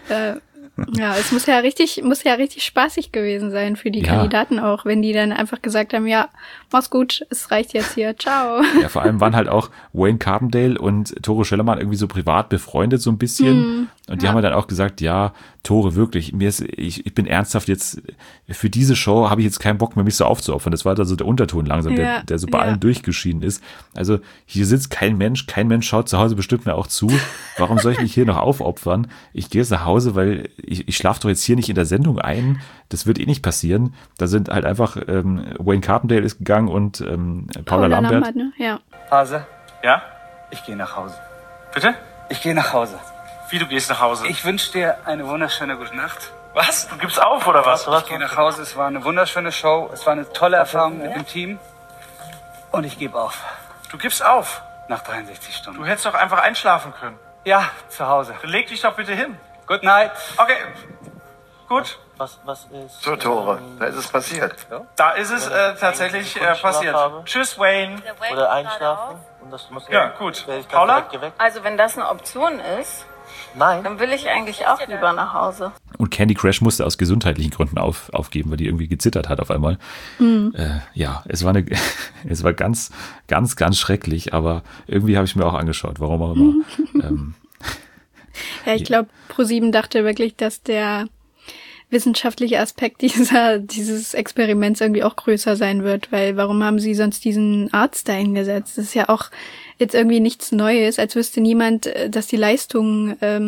Ja, es muss ja richtig spaßig gewesen sein für die Kandidaten auch, wenn die dann einfach gesagt haben, ja, mach's gut, es reicht jetzt hier, ciao. Ja, vor allem waren halt auch Wayne Carbondale und Tore Schönemann irgendwie so privat befreundet so ein bisschen. Und die haben dann auch gesagt, ja, Tore, wirklich, ich bin ernsthaft jetzt, für diese Show habe ich jetzt keinen Bock mehr, mich so aufzuopfern. Das war da so der Unterton langsam, der so bei allen durchgeschieden ist. Also hier sitzt kein Mensch schaut zu Hause bestimmt mehr auch zu. Warum soll ich mich hier noch aufopfern? Ich gehe jetzt nach Hause, weil ich schlafe doch jetzt hier nicht in der Sendung ein. Das wird eh nicht passieren. Da sind halt einfach Wayne Carbondale ist gegangen und Paula Lambert. Ne? Ja. Hase? Ja? Ich gehe nach Hause. Bitte? Ich gehe nach Hause. Wie, du gehst nach Hause? Ich wünsche dir eine wunderschöne gute Nacht. Was? Du gibst auf, oder was? Ich gehe nach Hause. Es war eine wunderschöne Show. Es war eine tolle Erfahrung mit dem Team. Und ich gebe auf. Du gibst auf? Nach 63 Stunden. Du hättest doch einfach einschlafen können. Ja, zu Hause. Dann leg dich doch bitte hin. Good night. Okay. Gut. Was ist... So, Tore, da ist es passiert. Da ist es tatsächlich passiert. Tschüss, Wayne. Oder einschlafen. Und das muss gut. Paula? Also wenn das eine Option ist, dann will ich eigentlich auch lieber nach Hause. Und Candy Crash musste aus gesundheitlichen Gründen aufgeben, weil die irgendwie gezittert hat auf einmal. Ja, es war ganz, ganz, ganz schrecklich, aber irgendwie habe ich mir auch angeschaut, warum auch immer. Ja, ich glaube, ProSieben dachte wirklich, dass der wissenschaftliche Aspekt dieses Experiments irgendwie auch größer sein wird, weil warum haben sie sonst diesen Arzt da hingesetzt? Das ist ja auch jetzt irgendwie nichts Neues, als wüsste niemand, dass die Leistung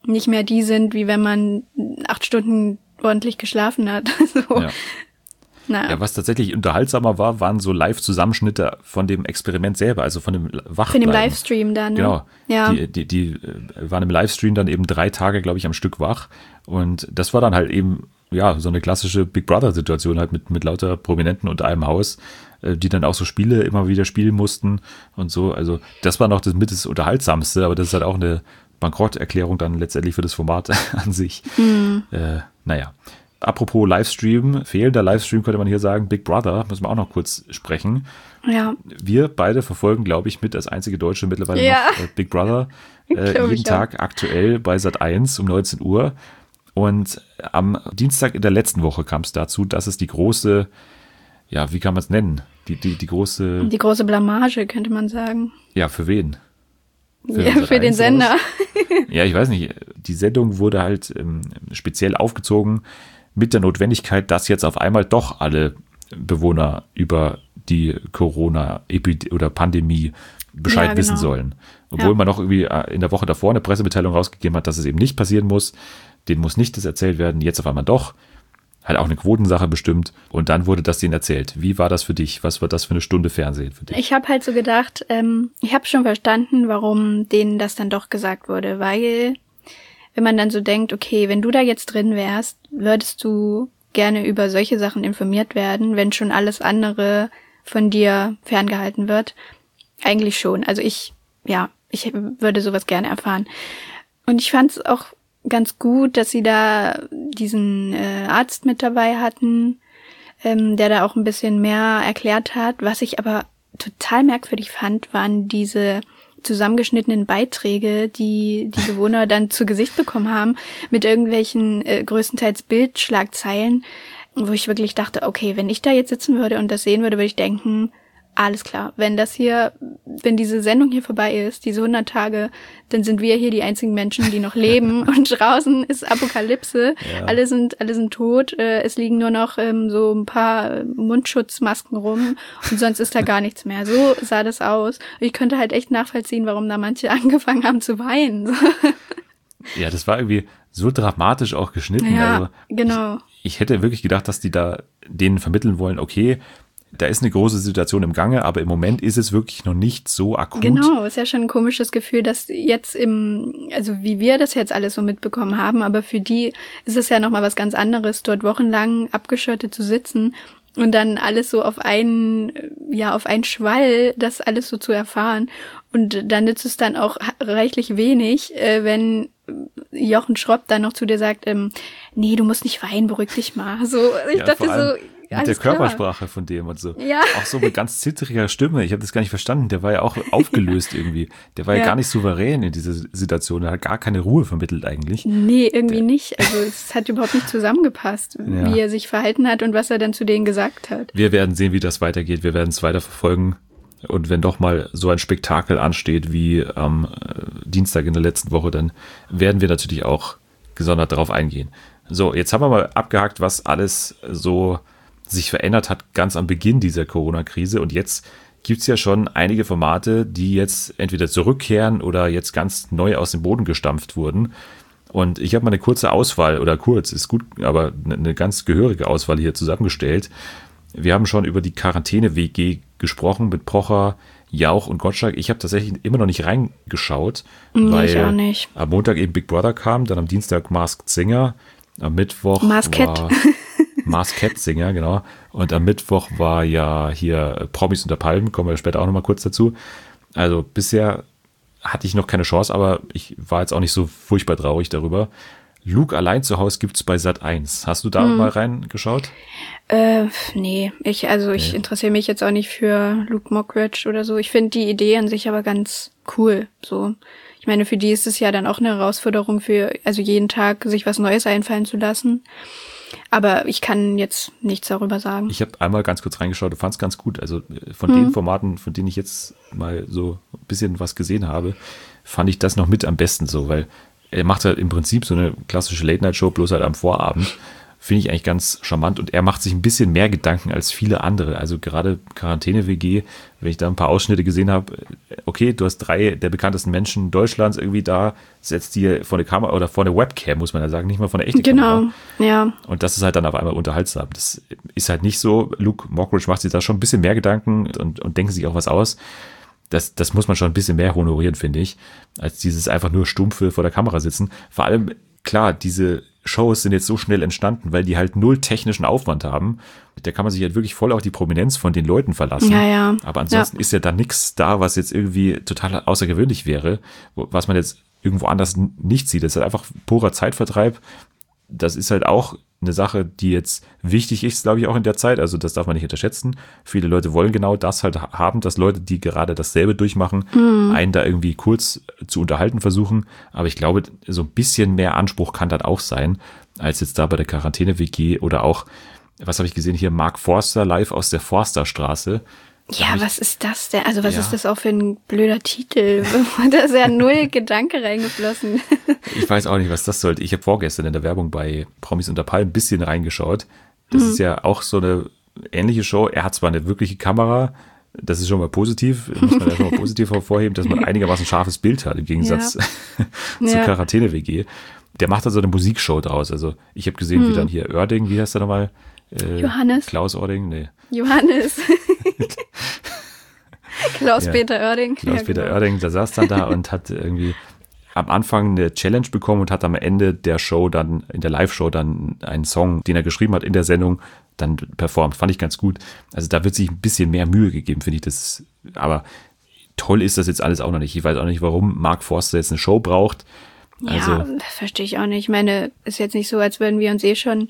nicht mehr die sind, wie wenn man 8 Stunden ordentlich geschlafen hat. So. Ja. Ja, was tatsächlich unterhaltsamer war, waren so Live-Zusammenschnitte von dem Experiment selber, also von dem Wachbleiben. Von dem Livestream dann. Ne? Genau. Ja. Die waren im Livestream dann eben 3 Tage, glaube ich, am Stück wach. Und das war dann halt eben, ja, so eine klassische Big Brother-Situation halt mit lauter Prominenten unter einem Haus, die dann auch so Spiele immer wieder spielen mussten und so. Also das war noch das Unterhaltsamste, aber das ist halt auch eine Bankrotterklärung dann letztendlich für das Format an sich. Naja. Apropos Livestream, fehlender Livestream könnte man hier sagen, Big Brother, müssen wir auch noch kurz sprechen. Ja. Wir beide verfolgen, glaube ich, mit als einzige Deutsche mittlerweile noch Big Brother. Jeden Tag aktuell bei Sat.1 um 19 Uhr. Und am Dienstag in der letzten Woche kam es dazu, dass es die große, ja, wie kann man es nennen? Die große Blamage, könnte man sagen. Ja, für wen? Für den Sender. Ja, ich weiß nicht. Die Sendung wurde halt speziell aufgezogen mit der Notwendigkeit, dass jetzt auf einmal doch alle Bewohner über die Corona-Epidemie oder Pandemie Bescheid wissen sollen. Obwohl man noch irgendwie in der Woche davor eine Pressemitteilung rausgegeben hat, dass es eben nicht passieren muss. Denen muss nicht das erzählt werden. Jetzt auf einmal doch. Halt auch eine Quotensache bestimmt. Und dann wurde das denen erzählt. Wie war das für dich? Was war das für eine Stunde Fernsehen für dich? Ich habe halt so gedacht, ich habe schon verstanden, warum denen das dann doch gesagt wurde. Weil, wenn man dann so denkt, okay, wenn du da jetzt drin wärst, würdest du gerne über solche Sachen informiert werden, wenn schon alles andere von dir ferngehalten wird? Eigentlich schon. Also ich würde sowas gerne erfahren. Und ich fand es auch ganz gut, dass sie da diesen Arzt mit dabei hatten, der da auch ein bisschen mehr erklärt hat. Was ich aber total merkwürdig fand, waren diese zusammengeschnittenen Beiträge, die Bewohner dann zu Gesicht bekommen haben, mit irgendwelchen größtenteils Bildschlagzeilen, wo ich wirklich dachte, okay, wenn ich da jetzt sitzen würde und das sehen würde ich denken, alles klar, wenn diese Sendung hier vorbei ist, diese 100 Tage, dann sind wir hier die einzigen Menschen, die noch leben und draußen ist Apokalypse, ja. Alle sind tot, es liegen nur noch so ein paar Mundschutzmasken rum und sonst ist da gar nichts mehr. So sah das aus. Ich könnte halt echt nachvollziehen, warum da manche angefangen haben zu weinen. Ja, das war irgendwie so dramatisch auch geschnitten. Ja, also genau. Ich hätte wirklich gedacht, dass die da denen vermitteln wollen, okay, da ist eine große Situation im Gange, aber im Moment ist es wirklich noch nicht so akut. Genau, ist ja schon ein komisches Gefühl, dass jetzt also wie wir das jetzt alles so mitbekommen haben, aber für die ist es ja nochmal was ganz anderes, dort wochenlang abgeschottet zu sitzen und dann alles so auf einen Schwall, das alles so zu erfahren. Und dann nützt es dann auch reichlich wenig, wenn Jochen Schropp dann noch zu dir sagt, nee, du musst nicht weinen, beruhig dich mal. So, ich dachte so, mit der Körpersprache von dem und so. Ja. Auch so mit ganz zittriger Stimme. Ich habe das gar nicht verstanden. Der war ja auch aufgelöst irgendwie. Der war ja gar nicht souverän in dieser Situation. Er hat gar keine Ruhe vermittelt eigentlich. Nee, irgendwie nicht. Also es hat überhaupt nicht zusammengepasst, wie er sich verhalten hat und was er dann zu denen gesagt hat. Wir werden sehen, wie das weitergeht. Wir werden es weiter verfolgen. Und wenn doch mal so ein Spektakel ansteht wie am Dienstag in der letzten Woche, dann werden wir natürlich auch gesondert darauf eingehen. So, jetzt haben wir mal abgehakt, was alles so sich verändert hat ganz am Beginn dieser Corona-Krise. Und jetzt gibt es ja schon einige Formate, die jetzt entweder zurückkehren oder jetzt ganz neu aus dem Boden gestampft wurden. Und ich habe mal eine kurze Auswahl, oder kurz, ist gut, aber eine ganz gehörige Auswahl hier zusammengestellt. Wir haben schon über die Quarantäne-WG gesprochen mit Pocher, Jauch und Gottschalk. Ich habe tatsächlich immer noch nicht reingeschaut, weil ich auch nicht. Am Montag eben Big Brother kam, dann am Dienstag Masked Singer, am Mittwoch Masked Singer, genau. Und am Mittwoch war ja hier Promis unter Palmen, kommen wir später auch nochmal kurz dazu. Also bisher hatte ich noch keine Chance, aber ich war jetzt auch nicht so furchtbar traurig darüber. Luke allein zu Hause gibt's bei Sat.1. Hast du da mal reingeschaut? Nee, ich interessiere mich jetzt auch nicht für Luke Mockridge oder so. Ich finde die Idee an sich aber ganz cool, so. Ich meine, für die ist es ja dann auch eine Herausforderung jeden Tag sich was Neues einfallen zu lassen. Aber ich kann jetzt nichts darüber sagen. Ich habe einmal ganz kurz reingeschaut und fand es ganz gut. Also von den Formaten, von denen ich jetzt mal so ein bisschen was gesehen habe, fand ich das noch mit am besten so, weil er macht halt im Prinzip so eine klassische Late-Night-Show, bloß halt am Vorabend. finde ich eigentlich ganz charmant und er macht sich ein bisschen mehr Gedanken als viele andere. Also gerade Quarantäne-WG, wenn ich da ein paar Ausschnitte gesehen habe, okay, du hast 3 der bekanntesten Menschen Deutschlands irgendwie da, setzt die vor eine Kamera oder vor eine Webcam, muss man ja sagen, nicht mal vor eine echte Kamera. Genau, ja. Und das ist halt dann auf einmal unterhaltsam. Das ist halt nicht so, Luke Mockridge macht sich da schon ein bisschen mehr Gedanken und denkt sich auch was aus. Das muss man schon ein bisschen mehr honorieren, finde ich, als dieses einfach nur stumpfe vor der Kamera sitzen. Vor allem, klar, diese Shows sind jetzt so schnell entstanden, weil die halt 0 technischen Aufwand haben. Da kann man sich halt wirklich voll auf die Prominenz von den Leuten verlassen. Ja. Aber ansonsten ist ja da nichts da, was jetzt irgendwie total außergewöhnlich wäre, was man jetzt irgendwo anders nicht sieht. Das ist halt einfach purer Zeitvertreib. Das ist halt auch eine Sache, die jetzt wichtig ist, glaube ich, auch in der Zeit. Also das darf man nicht unterschätzen. Viele Leute wollen genau das halt haben, dass Leute, die gerade dasselbe durchmachen, einen da irgendwie kurz zu unterhalten versuchen. Aber ich glaube, so ein bisschen mehr Anspruch kann das auch sein, als jetzt da bei der Quarantäne-WG oder auch, was habe ich gesehen hier, Mark Forster live aus der Forsterstraße. Ja, was ist das denn? Also was ist das auch für ein blöder Titel? Da ist ja 0 Gedanke reingeflossen. Ich weiß auch nicht, was das sollte. Ich habe vorgestern in der Werbung bei Promis unter Palmen ein bisschen reingeschaut. Das ist ja auch so eine ähnliche Show. Er hat zwar eine wirkliche Kamera, das ist schon mal positiv, muss man ja schon mal positiv hervorheben, dass man einigermaßen scharfes Bild hat, im Gegensatz zur Quarantäne-WG. Der macht da so eine Musikshow draus. Also ich habe gesehen, wie dann hier Oerding, wie heißt der nochmal? Johannes. Klaus Oerding? Nee. Johannes. Klaus-Peter Oerding. Klaus-Peter Oerding, der saß dann da und hat irgendwie am Anfang eine Challenge bekommen und hat am Ende der Show dann, in der Live-Show dann einen Song, den er geschrieben hat in der Sendung, dann performt. Fand ich ganz gut. Also da wird sich ein bisschen mehr Mühe gegeben, finde ich das. Aber toll ist das jetzt alles auch noch nicht. Ich weiß auch nicht, warum Mark Forster jetzt eine Show braucht. Also, ja, verstehe ich auch nicht. Ich meine, ist jetzt nicht so, als würden wir uns schon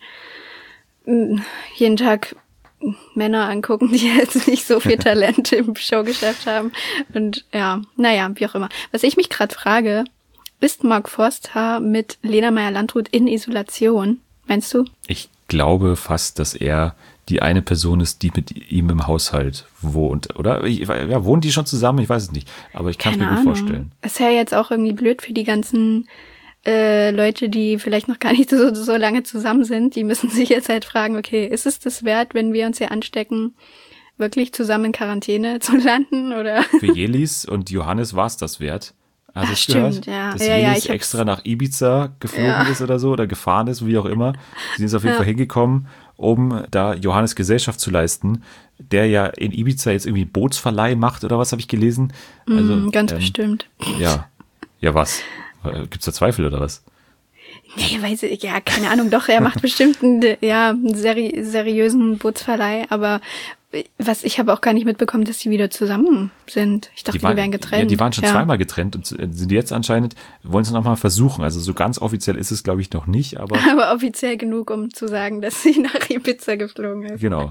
jeden Tag Männer angucken, die jetzt nicht so viel Talent im Showgeschäft haben. Und ja, naja, wie auch immer. Was ich mich gerade frage, ist Mark Forster mit Lena Meyer-Landrut in Isolation? Meinst du? Ich glaube fast, dass er die eine Person ist, die mit ihm im Haushalt wohnt, oder? Ja, wohnen die schon zusammen? Ich weiß es nicht. Aber ich kann es mir gut vorstellen. Ist ja jetzt auch irgendwie blöd für die ganzen Leute, die vielleicht noch gar nicht so lange zusammen sind. Die müssen sich jetzt halt fragen, okay, ist es das wert, wenn wir uns hier anstecken, wirklich zusammen in Quarantäne zu landen? Oder? Für Jelis und Johannes war es das wert. Hast du es gehört? Ja. Dass Jelis extra nach Ibiza geflogen ist oder so, oder gefahren ist, wie auch immer. Sie sind auf jeden Fall hingekommen, um da Johannes Gesellschaft zu leisten, der ja in Ibiza jetzt irgendwie Bootsverleih macht, oder was habe ich gelesen? Also, ganz bestimmt. Ja, was? Gibt's da Zweifel oder was? Nee, weiß ich, ja, keine Ahnung. Doch, er macht bestimmt einen seriösen Bootsverleih, aber ich habe auch gar nicht mitbekommen, dass die wieder zusammen sind. Ich dachte, die wären getrennt. Ja, die waren schon zweimal getrennt und sind jetzt anscheinend, wollen sie nochmal versuchen. Also so ganz offiziell ist es, glaube ich, noch nicht, aber offiziell genug, um zu sagen, dass sie nach Ibiza geflogen ist. Genau.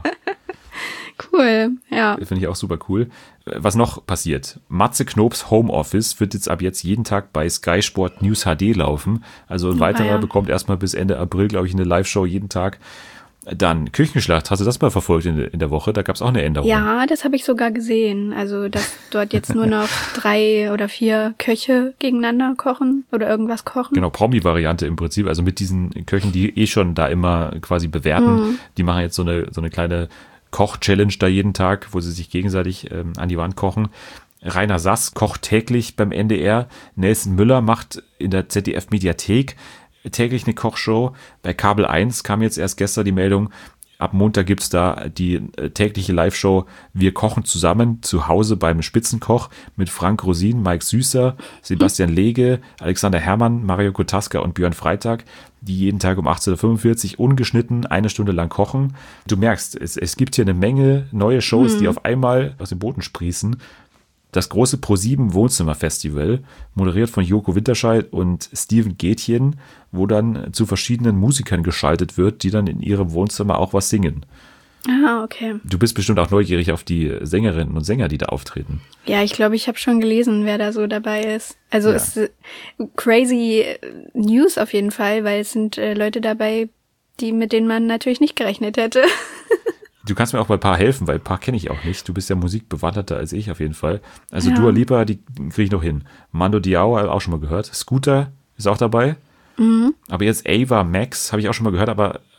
Cool, ja. Finde ich auch super cool. Was noch passiert? Matze Knobs Homeoffice wird jetzt ab jetzt jeden Tag bei Sky Sport News HD laufen. Also ein weiterer bekommt erstmal bis Ende April, glaube ich, eine Live-Show jeden Tag. Dann Küchenschlacht, hast du das mal verfolgt in der Woche? Da gab es auch eine Änderung. Ja, das habe ich sogar gesehen. Also, dass dort jetzt nur noch 3 oder 4 Köche gegeneinander kochen oder irgendwas kochen. Genau, Promi-Variante im Prinzip. Also mit diesen Köchen, die schon da immer quasi bewerten. Die machen jetzt so eine kleine Koch-Challenge da jeden Tag, wo sie sich gegenseitig an die Wand kochen. Rainer Sass kocht täglich beim NDR. Nelson Müller macht in der ZDF-Mediathek täglich eine Kochshow. Bei Kabel 1 kam jetzt erst gestern die Meldung, ab Montag gibt's da die tägliche Live-Show Wir kochen zusammen zu Hause beim Spitzenkoch mit Frank Rosin, Mike Süßer, Sebastian Lege, Alexander Herrmann, Mario Kotaska und Björn Freitag, die jeden Tag um 18.45 Uhr ungeschnitten 1 Stunde lang kochen. Du merkst, es gibt hier eine Menge neue Shows, die auf einmal aus dem Boden sprießen. Das große ProSieben Wohnzimmerfestival, moderiert von Joko Winterscheid und Steven Gätjen, wo dann zu verschiedenen Musikern geschaltet wird, die dann in ihrem Wohnzimmer auch was singen. Ah, okay. Du bist bestimmt auch neugierig auf die Sängerinnen und Sänger, die da auftreten. Ja, ich glaube, ich habe schon gelesen, wer da so dabei ist. Also es ist crazy News auf jeden Fall, weil es sind Leute dabei, mit denen man natürlich nicht gerechnet hätte. Du kannst mir auch bei ein paar helfen, weil ein paar kenne ich auch nicht. Du bist ja musikbewanderter als ich auf jeden Fall. Also Dua Lipa, die kriege ich noch hin. Mando Diao, auch schon mal gehört. Scooter ist auch dabei. Aber jetzt Ava Max habe ich auch schon mal gehört, aber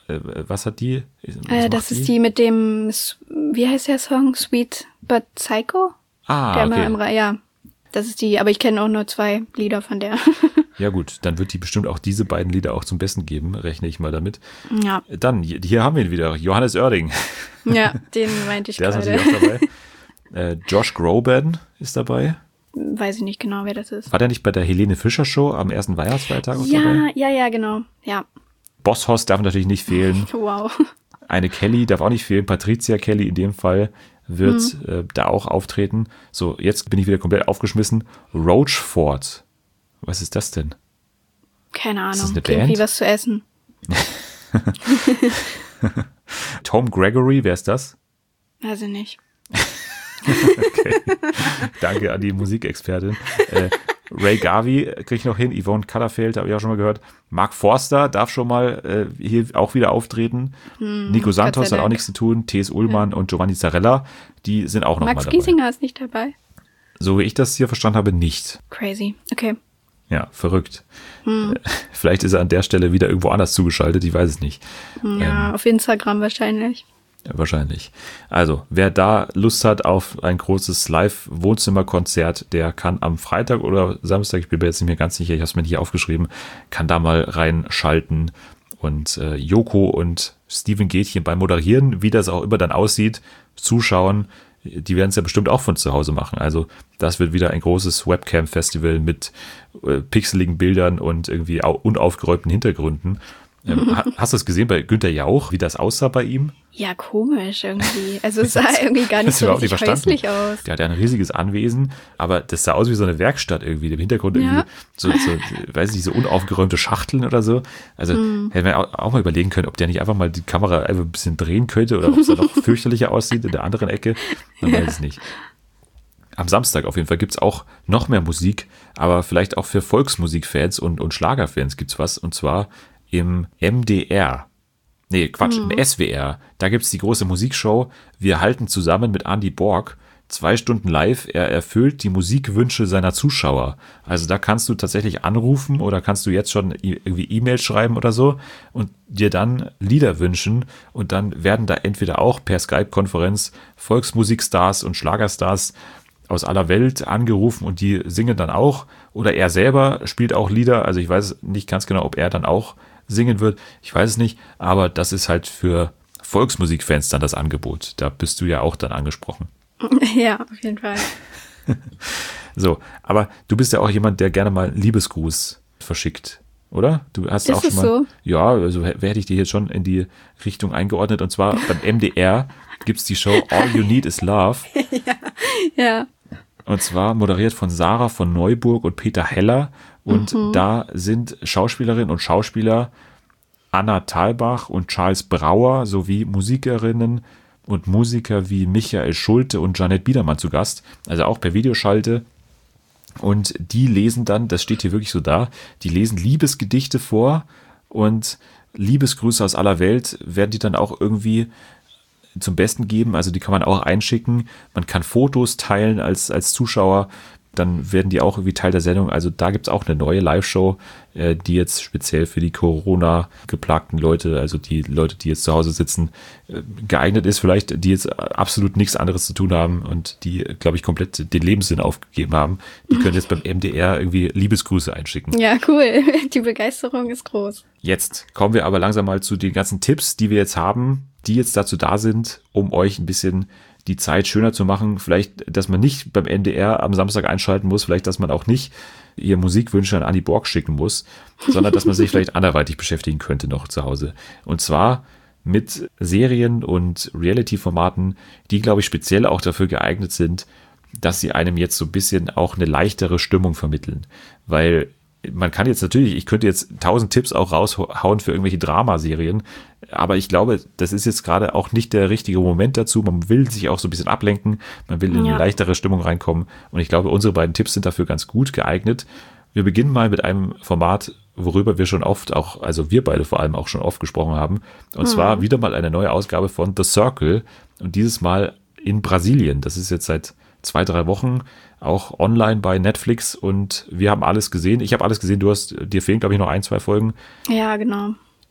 Was hat die? Das ist die mit dem, wie heißt der Song? Sweet But Psycho? Ah, okay. Ja, das ist die, aber ich kenne auch nur 2 Lieder von der. Ja gut, dann wird die bestimmt auch diese beiden Lieder auch zum Besten geben, rechne ich mal damit. Ja. Dann, hier haben wir ihn wieder, Johannes Oerding. Ja, den meinte ich gerade. Der ist natürlich auch dabei. Josh Groban ist dabei. Weiß ich nicht genau, wer das ist. War der nicht bei der Helene Fischer Show am ersten Weihnachtsfeiertag dabei? Ja, genau, ja. Boss-Hoss darf natürlich nicht fehlen. Wow. Eine Kelly darf auch nicht fehlen. Patricia Kelly in dem Fall wird da auch auftreten. So, jetzt bin ich wieder komplett aufgeschmissen. Roachford. Was ist das denn? Keine Ahnung. Ist das eine Klingt Band? wie was zu essen. Tom Gregory, wer ist das? Weiß ich nicht. Okay. Danke an die Musikexpertin. Ray Garvey kriege ich noch hin. Yvonne Katterfeld habe ich auch schon mal gehört. Mark Forster darf schon mal hier auch wieder auftreten. Nico Santos hat auch nichts zu tun. T.S. Ullmann und Giovanni Zarella, die sind auch noch mal dabei. Max Giesinger ist nicht dabei. So wie ich das hier verstanden habe, nicht. Crazy, okay. Ja, verrückt. Vielleicht ist er an der Stelle wieder irgendwo anders zugeschaltet, ich weiß es nicht. Ja, auf Instagram wahrscheinlich. Wahrscheinlich. Also, wer da Lust hat auf ein großes Live-Wohnzimmerkonzert, der kann am Freitag oder Samstag, ich bin mir jetzt nicht mehr ganz sicher, ich habe es mir hier aufgeschrieben, kann da mal reinschalten und Joko und Steven Gätchen beim Moderieren, wie das auch immer dann aussieht, zuschauen. Die werden es ja bestimmt auch von zu Hause machen. Also das wird wieder ein großes Webcam-Festival mit pixeligen Bildern und irgendwie unaufgeräumten Hintergründen. Hast du es gesehen bei Günther Jauch, wie das aussah bei ihm? Ja, komisch irgendwie. Also es sah irgendwie gar nicht so richtig häuslich aus. Der hat ja ein riesiges Anwesen, aber das sah aus wie so eine Werkstatt irgendwie. Im Hintergrund irgendwie so weiß ich nicht, so unaufgeräumte Schachteln oder so. Also hätten wir auch mal überlegen können, ob der nicht einfach mal die Kamera einfach ein bisschen drehen könnte oder ob es da noch fürchterlicher aussieht in der anderen Ecke. Man weiß es nicht. Am Samstag auf jeden Fall gibt's auch noch mehr Musik, aber vielleicht auch für Volksmusikfans und Schlagerfans gibt's was. Und zwar im MDR. Nee, Quatsch, im SWR. Da gibt's die große Musikshow. Wir halten zusammen mit Andy Borg 2 Stunden live. Er erfüllt die Musikwünsche seiner Zuschauer. Also da kannst du tatsächlich anrufen oder kannst du jetzt schon irgendwie E-Mail schreiben oder so und dir dann Lieder wünschen. Und dann werden da entweder auch per Skype-Konferenz Volksmusikstars und Schlagerstars aus aller Welt angerufen und die singen dann auch. Oder er selber spielt auch Lieder. Also ich weiß nicht ganz genau, ob er dann auch singen wird. Ich weiß es nicht, aber das ist halt für Volksmusikfans dann das Angebot. Da bist du ja auch dann angesprochen. Ja, auf jeden Fall. So, aber du bist ja auch jemand, der gerne mal einen Liebesgruß verschickt, oder? Du hast ist auch schon mal. So? Ja, also hätte ich dir jetzt schon in die Richtung eingeordnet. Und zwar beim MDR gibt's die Show All You Need Is Love. Ja. Und zwar moderiert von Sarah von Neuburg und Peter Heller. Und da sind Schauspielerinnen und Schauspieler Anna Thalbach und Charles Brauer sowie Musikerinnen und Musiker wie Michael Schulte und Janette Biedermann zu Gast. Also auch per Videoschalte. Und die lesen dann, das steht hier wirklich so da, die lesen Liebesgedichte vor und Liebesgrüße aus aller Welt werden die dann auch irgendwie zum Besten geben. Also die kann man auch einschicken. Man kann Fotos teilen als Zuschauer. Dann werden die auch irgendwie Teil der Sendung. Also da gibt's auch eine neue Live-Show, die jetzt speziell für die Corona-geplagten Leute, also die Leute, die jetzt zu Hause sitzen, geeignet ist. Vielleicht, die jetzt absolut nichts anderes zu tun haben und die, glaube ich, komplett den Lebenssinn aufgegeben haben. Die können jetzt beim MDR irgendwie Liebesgrüße einschicken. Ja, cool. Die Begeisterung ist groß. Jetzt kommen wir aber langsam mal zu den ganzen Tipps, die wir jetzt haben, die jetzt dazu da sind, um euch ein bisschen die Zeit schöner zu machen. Vielleicht, dass man nicht beim NDR am Samstag einschalten muss, vielleicht, dass man auch nicht ihr Musikwünsche an Andy Borg schicken muss, sondern dass man sich vielleicht anderweitig beschäftigen könnte noch zu Hause. Und zwar mit Serien und Reality-Formaten, die, glaube ich, speziell auch dafür geeignet sind, dass sie einem jetzt so ein bisschen auch eine leichtere Stimmung vermitteln. Weil man kann jetzt natürlich, ich könnte jetzt 1000 Tipps auch raushauen für irgendwelche Dramaserien, aber ich glaube, das ist jetzt gerade auch nicht der richtige Moment dazu. Man will sich auch so ein bisschen ablenken, man will in eine leichtere Stimmung reinkommen und ich glaube, unsere beiden Tipps sind dafür ganz gut geeignet. Wir beginnen mal mit einem Format, worüber wir schon oft auch, also wir beide vor allem auch schon oft gesprochen haben, und zwar wieder mal eine neue Ausgabe von The Circle und dieses Mal in Brasilien. Das ist jetzt seit 2-3 Wochen auch online bei Netflix und wir haben alles gesehen. Ich habe alles gesehen, dir fehlen, glaube ich, noch 1-2 Folgen. Ja, genau.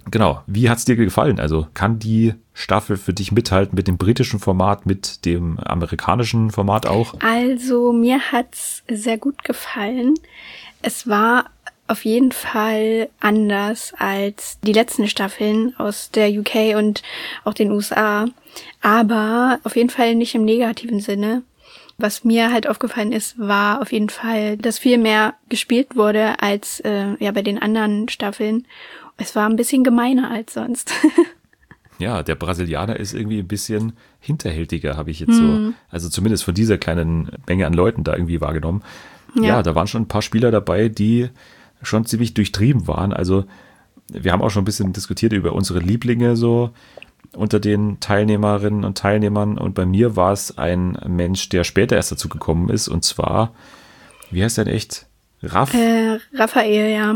Genau, wie hat's dir gefallen? Also kann die Staffel für dich mithalten mit dem britischen Format, mit dem amerikanischen Format auch? Also mir hat's sehr gut gefallen. Es war auf jeden Fall anders als die letzten Staffeln aus der UK und auch den USA, aber auf jeden Fall nicht im negativen Sinne. Was mir halt aufgefallen ist, war auf jeden Fall, dass viel mehr gespielt wurde als bei den anderen Staffeln. Es war ein bisschen gemeiner als sonst. Ja, der Brasilianer ist irgendwie ein bisschen hinterhältiger, habe ich jetzt so, also zumindest von dieser kleinen Menge an Leuten da irgendwie wahrgenommen. Ja, da waren schon ein paar Spieler dabei, die schon ziemlich durchtrieben waren. Also wir haben auch schon ein bisschen diskutiert über unsere Lieblinge so unter den Teilnehmerinnen und Teilnehmern. Und bei mir war es ein Mensch, der später erst dazu gekommen ist. Und zwar, wie heißt der denn echt? Raphael, ja.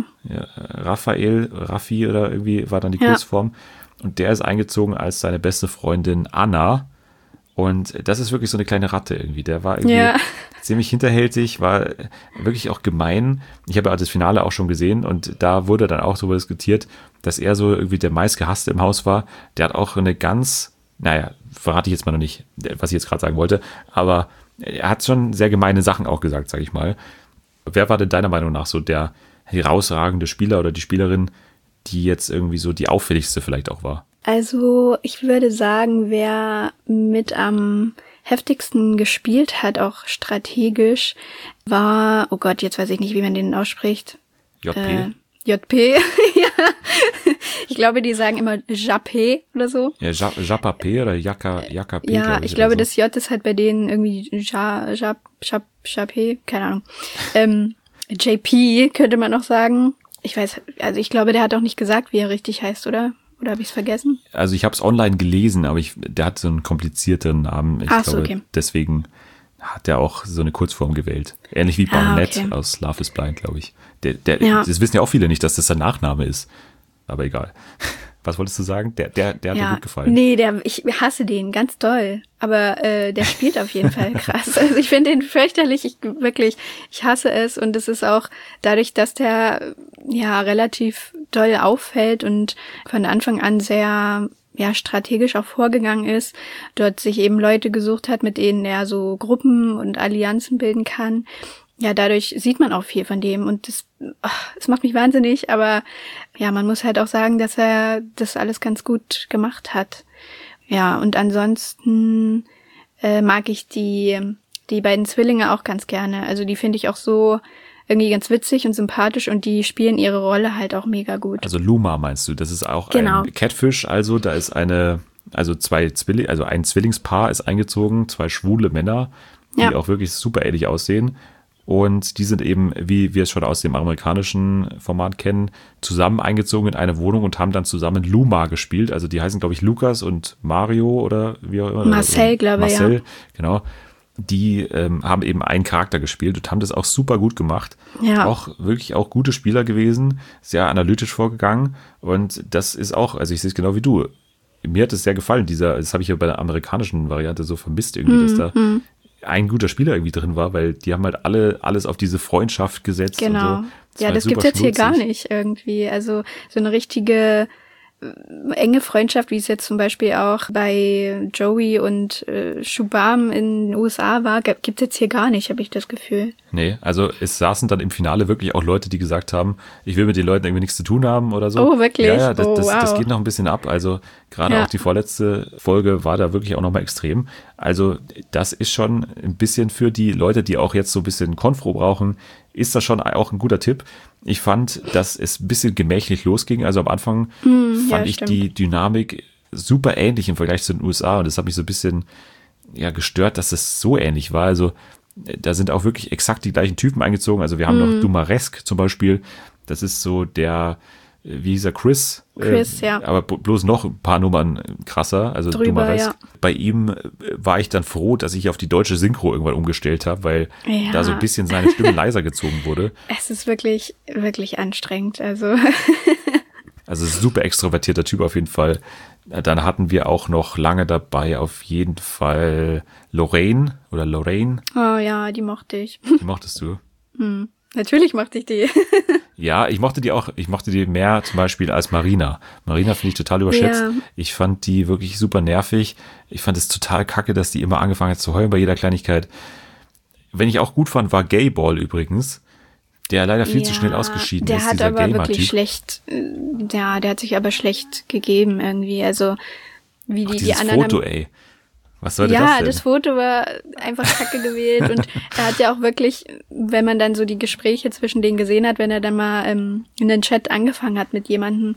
Raffi oder irgendwie war dann die Kurzform. Und der ist eingezogen als seine beste Freundin Anna. Und das ist wirklich so eine kleine Ratte irgendwie. Der war irgendwie ziemlich hinterhältig, war wirklich auch gemein. Ich habe ja das Finale auch schon gesehen und da wurde dann auch darüber diskutiert, dass er so irgendwie der meistgehasste im Haus war. Der hat auch eine ganz, verrate ich jetzt mal noch nicht, was ich jetzt gerade sagen wollte, aber er hat schon sehr gemeine Sachen auch gesagt, sage ich mal. Wer war denn deiner Meinung nach so der herausragende Spieler oder die Spielerin, die jetzt irgendwie so die auffälligste vielleicht auch war? Also ich würde sagen, wer mit am heftigsten gespielt hat, auch strategisch, war, oh Gott, jetzt weiß ich nicht, wie man den ausspricht. JP? JP, ja. Ich glaube, die sagen immer Japé oder so. Ja, Japapé oder Jakapé. Ja, ich glaube, das J ist halt bei denen irgendwie Japé, keine Ahnung. JP könnte man noch sagen. Ich glaube, der hat auch nicht gesagt, wie er richtig heißt, oder? Oder habe ich es vergessen? Also ich habe es online gelesen, aber der hat so einen komplizierten Namen. Ich glaube, okay. Deswegen hat er auch so eine Kurzform gewählt. Ähnlich wie Barnett aus Love is Blind, glaube ich. Das wissen ja auch viele nicht, dass das sein Nachname ist. Aber egal. Was wolltest du sagen? Der hat dir gut gefallen. Nee, ich hasse den ganz doll. Aber der spielt auf jeden Fall krass. Also ich finde den fürchterlich. Ich hasse es. Und es ist auch dadurch, dass der relativ doll auffällt und von Anfang an sehr strategisch auch vorgegangen ist, dort sich eben Leute gesucht hat, mit denen er so Gruppen und Allianzen bilden kann. Ja, dadurch sieht man auch viel von dem und das macht mich wahnsinnig, aber ja, man muss halt auch sagen, dass er das alles ganz gut gemacht hat. Ja, und ansonsten mag ich die beiden Zwillinge auch ganz gerne. Also die finde ich auch so irgendwie ganz witzig und sympathisch und die spielen ihre Rolle halt auch mega gut. Also Luma meinst du, das ist auch ein Catfish, also da ist ein Zwillingspaar ist eingezogen, 2 schwule Männer, die auch wirklich super ähnlich aussehen. Und die sind eben, wie wir es schon aus dem amerikanischen Format kennen, zusammen eingezogen in eine Wohnung und haben dann zusammen Luma gespielt. Also die heißen, glaube ich, Lukas und Mario oder wie auch immer. Marcel, glaube ich. Marcel, genau. Die haben eben einen Charakter gespielt und haben das auch super gut gemacht. Ja. Wirklich auch gute Spieler gewesen, sehr analytisch vorgegangen. Und das ist auch, also ich sehe es genau wie du. Mir hat es sehr gefallen, das habe ich ja bei der amerikanischen Variante so vermisst irgendwie, dass da ein guter Spieler irgendwie drin war, weil die haben halt alles auf diese Freundschaft gesetzt. Genau. Und so. Das gibt's jetzt hier gar nicht irgendwie. Also so eine richtige enge Freundschaft, wie es jetzt zum Beispiel auch bei Joey und Shubham in den USA war, gibt's jetzt hier gar nicht, habe ich das Gefühl. Nee, also es saßen dann im Finale wirklich auch Leute, die gesagt haben, ich will mit den Leuten irgendwie nichts zu tun haben oder so. Oh, wirklich? Ja, das geht noch ein bisschen ab. Also gerade auch die vorletzte Folge war da wirklich auch nochmal extrem. Also das ist schon ein bisschen für die Leute, die auch jetzt so ein bisschen Konfro brauchen, ist das schon auch ein guter Tipp. Ich fand, dass es ein bisschen gemächlich losging. Also am Anfang fand ich die Dynamik super ähnlich im Vergleich zu den USA und das hat mich so ein bisschen gestört, dass es so ähnlich war. Also da sind auch wirklich exakt die gleichen Typen eingezogen. Also wir haben noch Dumaresque zum Beispiel. Das ist so der, wie hieß er, Chris, ja. Aber bloß noch ein paar Nummern krasser, also Dumaresque. Ja. Bei ihm war ich dann froh, dass ich auf die deutsche Synchro irgendwann umgestellt habe, weil da so ein bisschen seine Stimme leiser gezogen wurde. Es ist wirklich, wirklich anstrengend, also. Also super extrovertierter Typ auf jeden Fall. Dann hatten wir auch noch lange dabei auf jeden Fall Lorraine. Oh ja, die mochte ich. Die mochtest du? Natürlich mochte ich die. Ja, ich mochte die mehr zum Beispiel als Marina. Marina finde ich total überschätzt. Ja. Ich fand die wirklich super nervig. Ich fand es total kacke, dass die immer angefangen hat zu heulen bei jeder Kleinigkeit. Wenn ich auch gut fand, war Gayball übrigens, der leider viel zu schnell ausgeschieden ist, dieser Der hat aber wirklich Gamer-Typ. der hat sich aber schlecht gegeben irgendwie, also wie die anderen Foto, ey. Was soll das denn? Ja, das Foto war einfach kacke gewählt und er hat ja auch wirklich, wenn man dann so die Gespräche zwischen denen gesehen hat, wenn er dann mal in den Chat angefangen hat mit jemandem,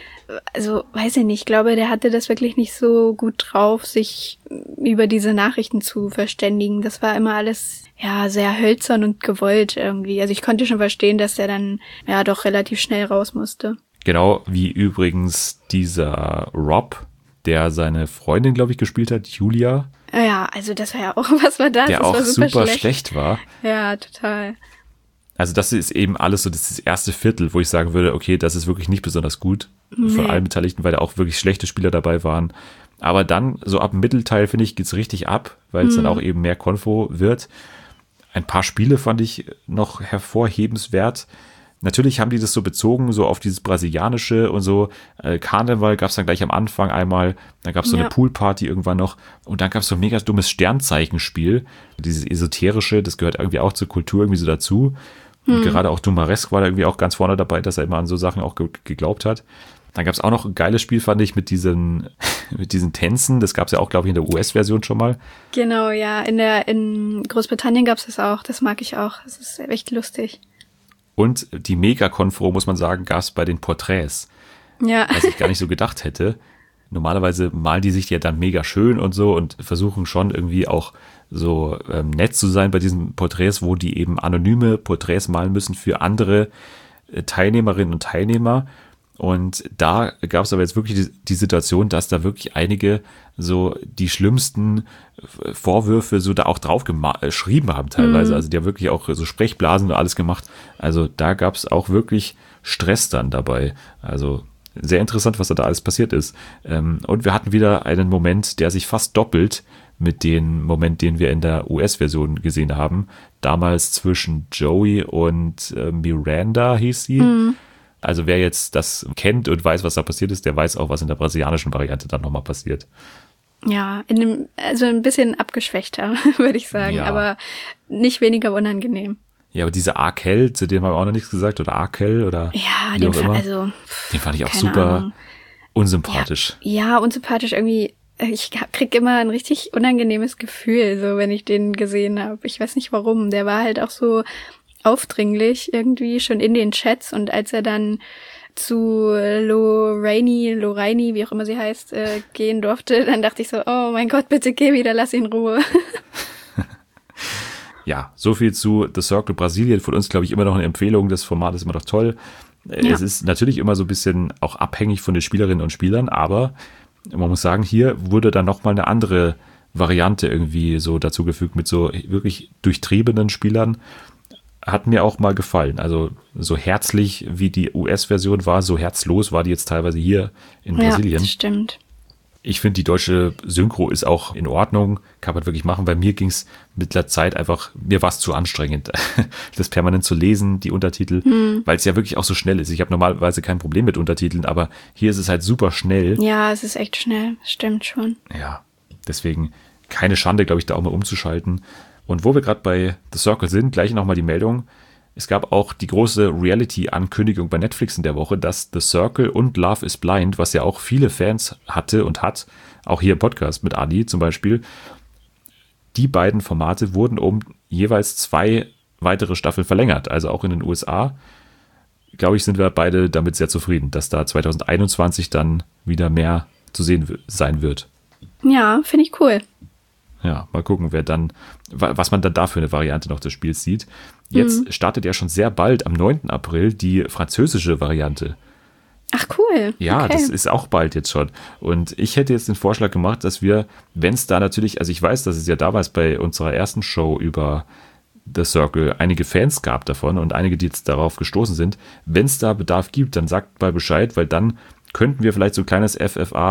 also weiß ich nicht, ich glaube, der hatte das wirklich nicht so gut drauf, sich über diese Nachrichten zu verständigen. Das war immer alles ja sehr hölzern und gewollt irgendwie. Also ich konnte schon verstehen, dass der dann ja doch relativ schnell raus musste. Genau wie übrigens dieser Rob, der seine Freundin, glaube ich, gespielt hat, Julia. Ja, also das war ja auch, was war das? Der das auch war super schlecht war. Ja, total. Also das ist eben alles so, das ist das erste Viertel, wo ich sagen würde, okay, das ist wirklich nicht besonders gut von allen Beteiligten, weil da auch wirklich schlechte Spieler dabei waren. Aber dann, so ab dem Mittelteil, finde ich, geht's richtig ab, weil es dann auch eben mehr Konfo wird. Ein paar Spiele fand ich noch hervorhebenswert. Natürlich haben die das so bezogen, so auf dieses Brasilianische und so. Karneval gab es dann gleich am Anfang einmal. Dann gab es so eine Poolparty irgendwann noch. Und dann gab es so ein mega dummes Sternzeichenspiel. Dieses Esoterische, das gehört irgendwie auch zur Kultur irgendwie so dazu. Und gerade auch Dumaresque war da irgendwie auch ganz vorne dabei, dass er immer an so Sachen auch geglaubt hat. Dann gab es auch noch ein geiles Spiel, fand ich, mit diesen Tänzen. Das gab es ja auch, glaube ich, in der US-Version schon mal. Genau, ja. In Großbritannien gab es das auch. Das mag ich auch. Das ist echt lustig. Und die Mega-Konfro, muss man sagen, gab es bei den Porträts. Ja. Was ich gar nicht so gedacht hätte. Normalerweise malen die sich ja dann mega schön und so und versuchen schon irgendwie auch so nett zu sein bei diesen Porträts, wo die eben anonyme Porträts malen müssen für andere Teilnehmerinnen und Teilnehmer. Und da gab es aber jetzt wirklich die Situation, dass da wirklich einige so die schlimmsten Vorwürfe so da auch drauf geschrieben haben teilweise. Also die haben wirklich auch so Sprechblasen und alles gemacht. Also da gab es auch wirklich Stress dann dabei. Also sehr interessant, was da alles passiert ist. Und wir hatten wieder einen Moment, der sich fast doppelt mit dem Moment, den wir in der US-Version gesehen haben. Damals zwischen Joey und Miranda hieß sie. Also wer jetzt das kennt und weiß, was da passiert ist, der weiß auch, was in der brasilianischen Variante dann nochmal passiert. Ja, also ein bisschen abgeschwächter, würde ich sagen, aber nicht weniger unangenehm. Ja, aber diese Arkel, zu dem haben wir auch noch nichts gesagt, oder Arkel oder ja, wie auch immer. Also, den fand ich auch super Ahnung. Unsympathisch. Ja, unsympathisch irgendwie. Ich krieg immer ein richtig unangenehmes Gefühl, so wenn ich den gesehen habe. Ich weiß nicht warum. Der war halt auch so aufdringlich irgendwie schon in den Chats und als er dann zu Lorraine, wie auch immer sie heißt, gehen durfte, dann dachte ich so, oh mein Gott, bitte geh wieder, lass ihn in Ruhe. Ja, so viel zu The Circle Brasilien. Von uns, glaube ich, immer noch eine Empfehlung. Das Format ist immer noch toll. Ja. Es ist natürlich immer so ein bisschen auch abhängig von den Spielerinnen und Spielern, aber man muss sagen, hier wurde dann nochmal eine andere Variante irgendwie so dazugefügt mit so wirklich durchtriebenen Spielern. Hat mir auch mal gefallen. Also so herzlich wie die US-Version war, so herzlos war die jetzt teilweise hier in Brasilien. Ja, das stimmt. Ich finde, die deutsche Synchro ist auch in Ordnung, kann man wirklich machen. Bei mir ging es mit der Zeit einfach, mir war es zu anstrengend, das permanent zu lesen, die Untertitel, weil es ja wirklich auch so schnell ist. Ich habe normalerweise kein Problem mit Untertiteln, aber hier ist es halt super schnell. Ja, es ist echt schnell, stimmt schon. Ja, deswegen keine Schande, glaube ich, da auch mal umzuschalten. Und wo wir gerade bei The Circle sind, gleich nochmal die Meldung. Es gab auch die große Reality-Ankündigung bei Netflix in der Woche, dass The Circle und Love is Blind, was ja auch viele Fans hatte und hat, auch hier im Podcast mit Adi zum Beispiel, die beiden Formate wurden um jeweils 2 weitere Staffeln verlängert. Also auch in den USA, glaube ich, sind wir beide damit sehr zufrieden, dass da 2021 dann wieder mehr zu sehen sein wird. Ja, finde ich cool. Ja, mal gucken, was man dann da für eine Variante noch des Spiels sieht. Jetzt startet ja schon sehr bald, am 9. April, die französische Variante. Ach, cool. Ja, okay. Das ist auch bald jetzt schon. Und ich hätte jetzt den Vorschlag gemacht, dass wir, wenn es da natürlich, also ich weiß, dass es ja damals bei unserer ersten Show über The Circle einige Fans gab davon und einige, die jetzt darauf gestoßen sind. Wenn es da Bedarf gibt, dann sagt mal Bescheid, weil dann könnten wir vielleicht so ein kleines FFA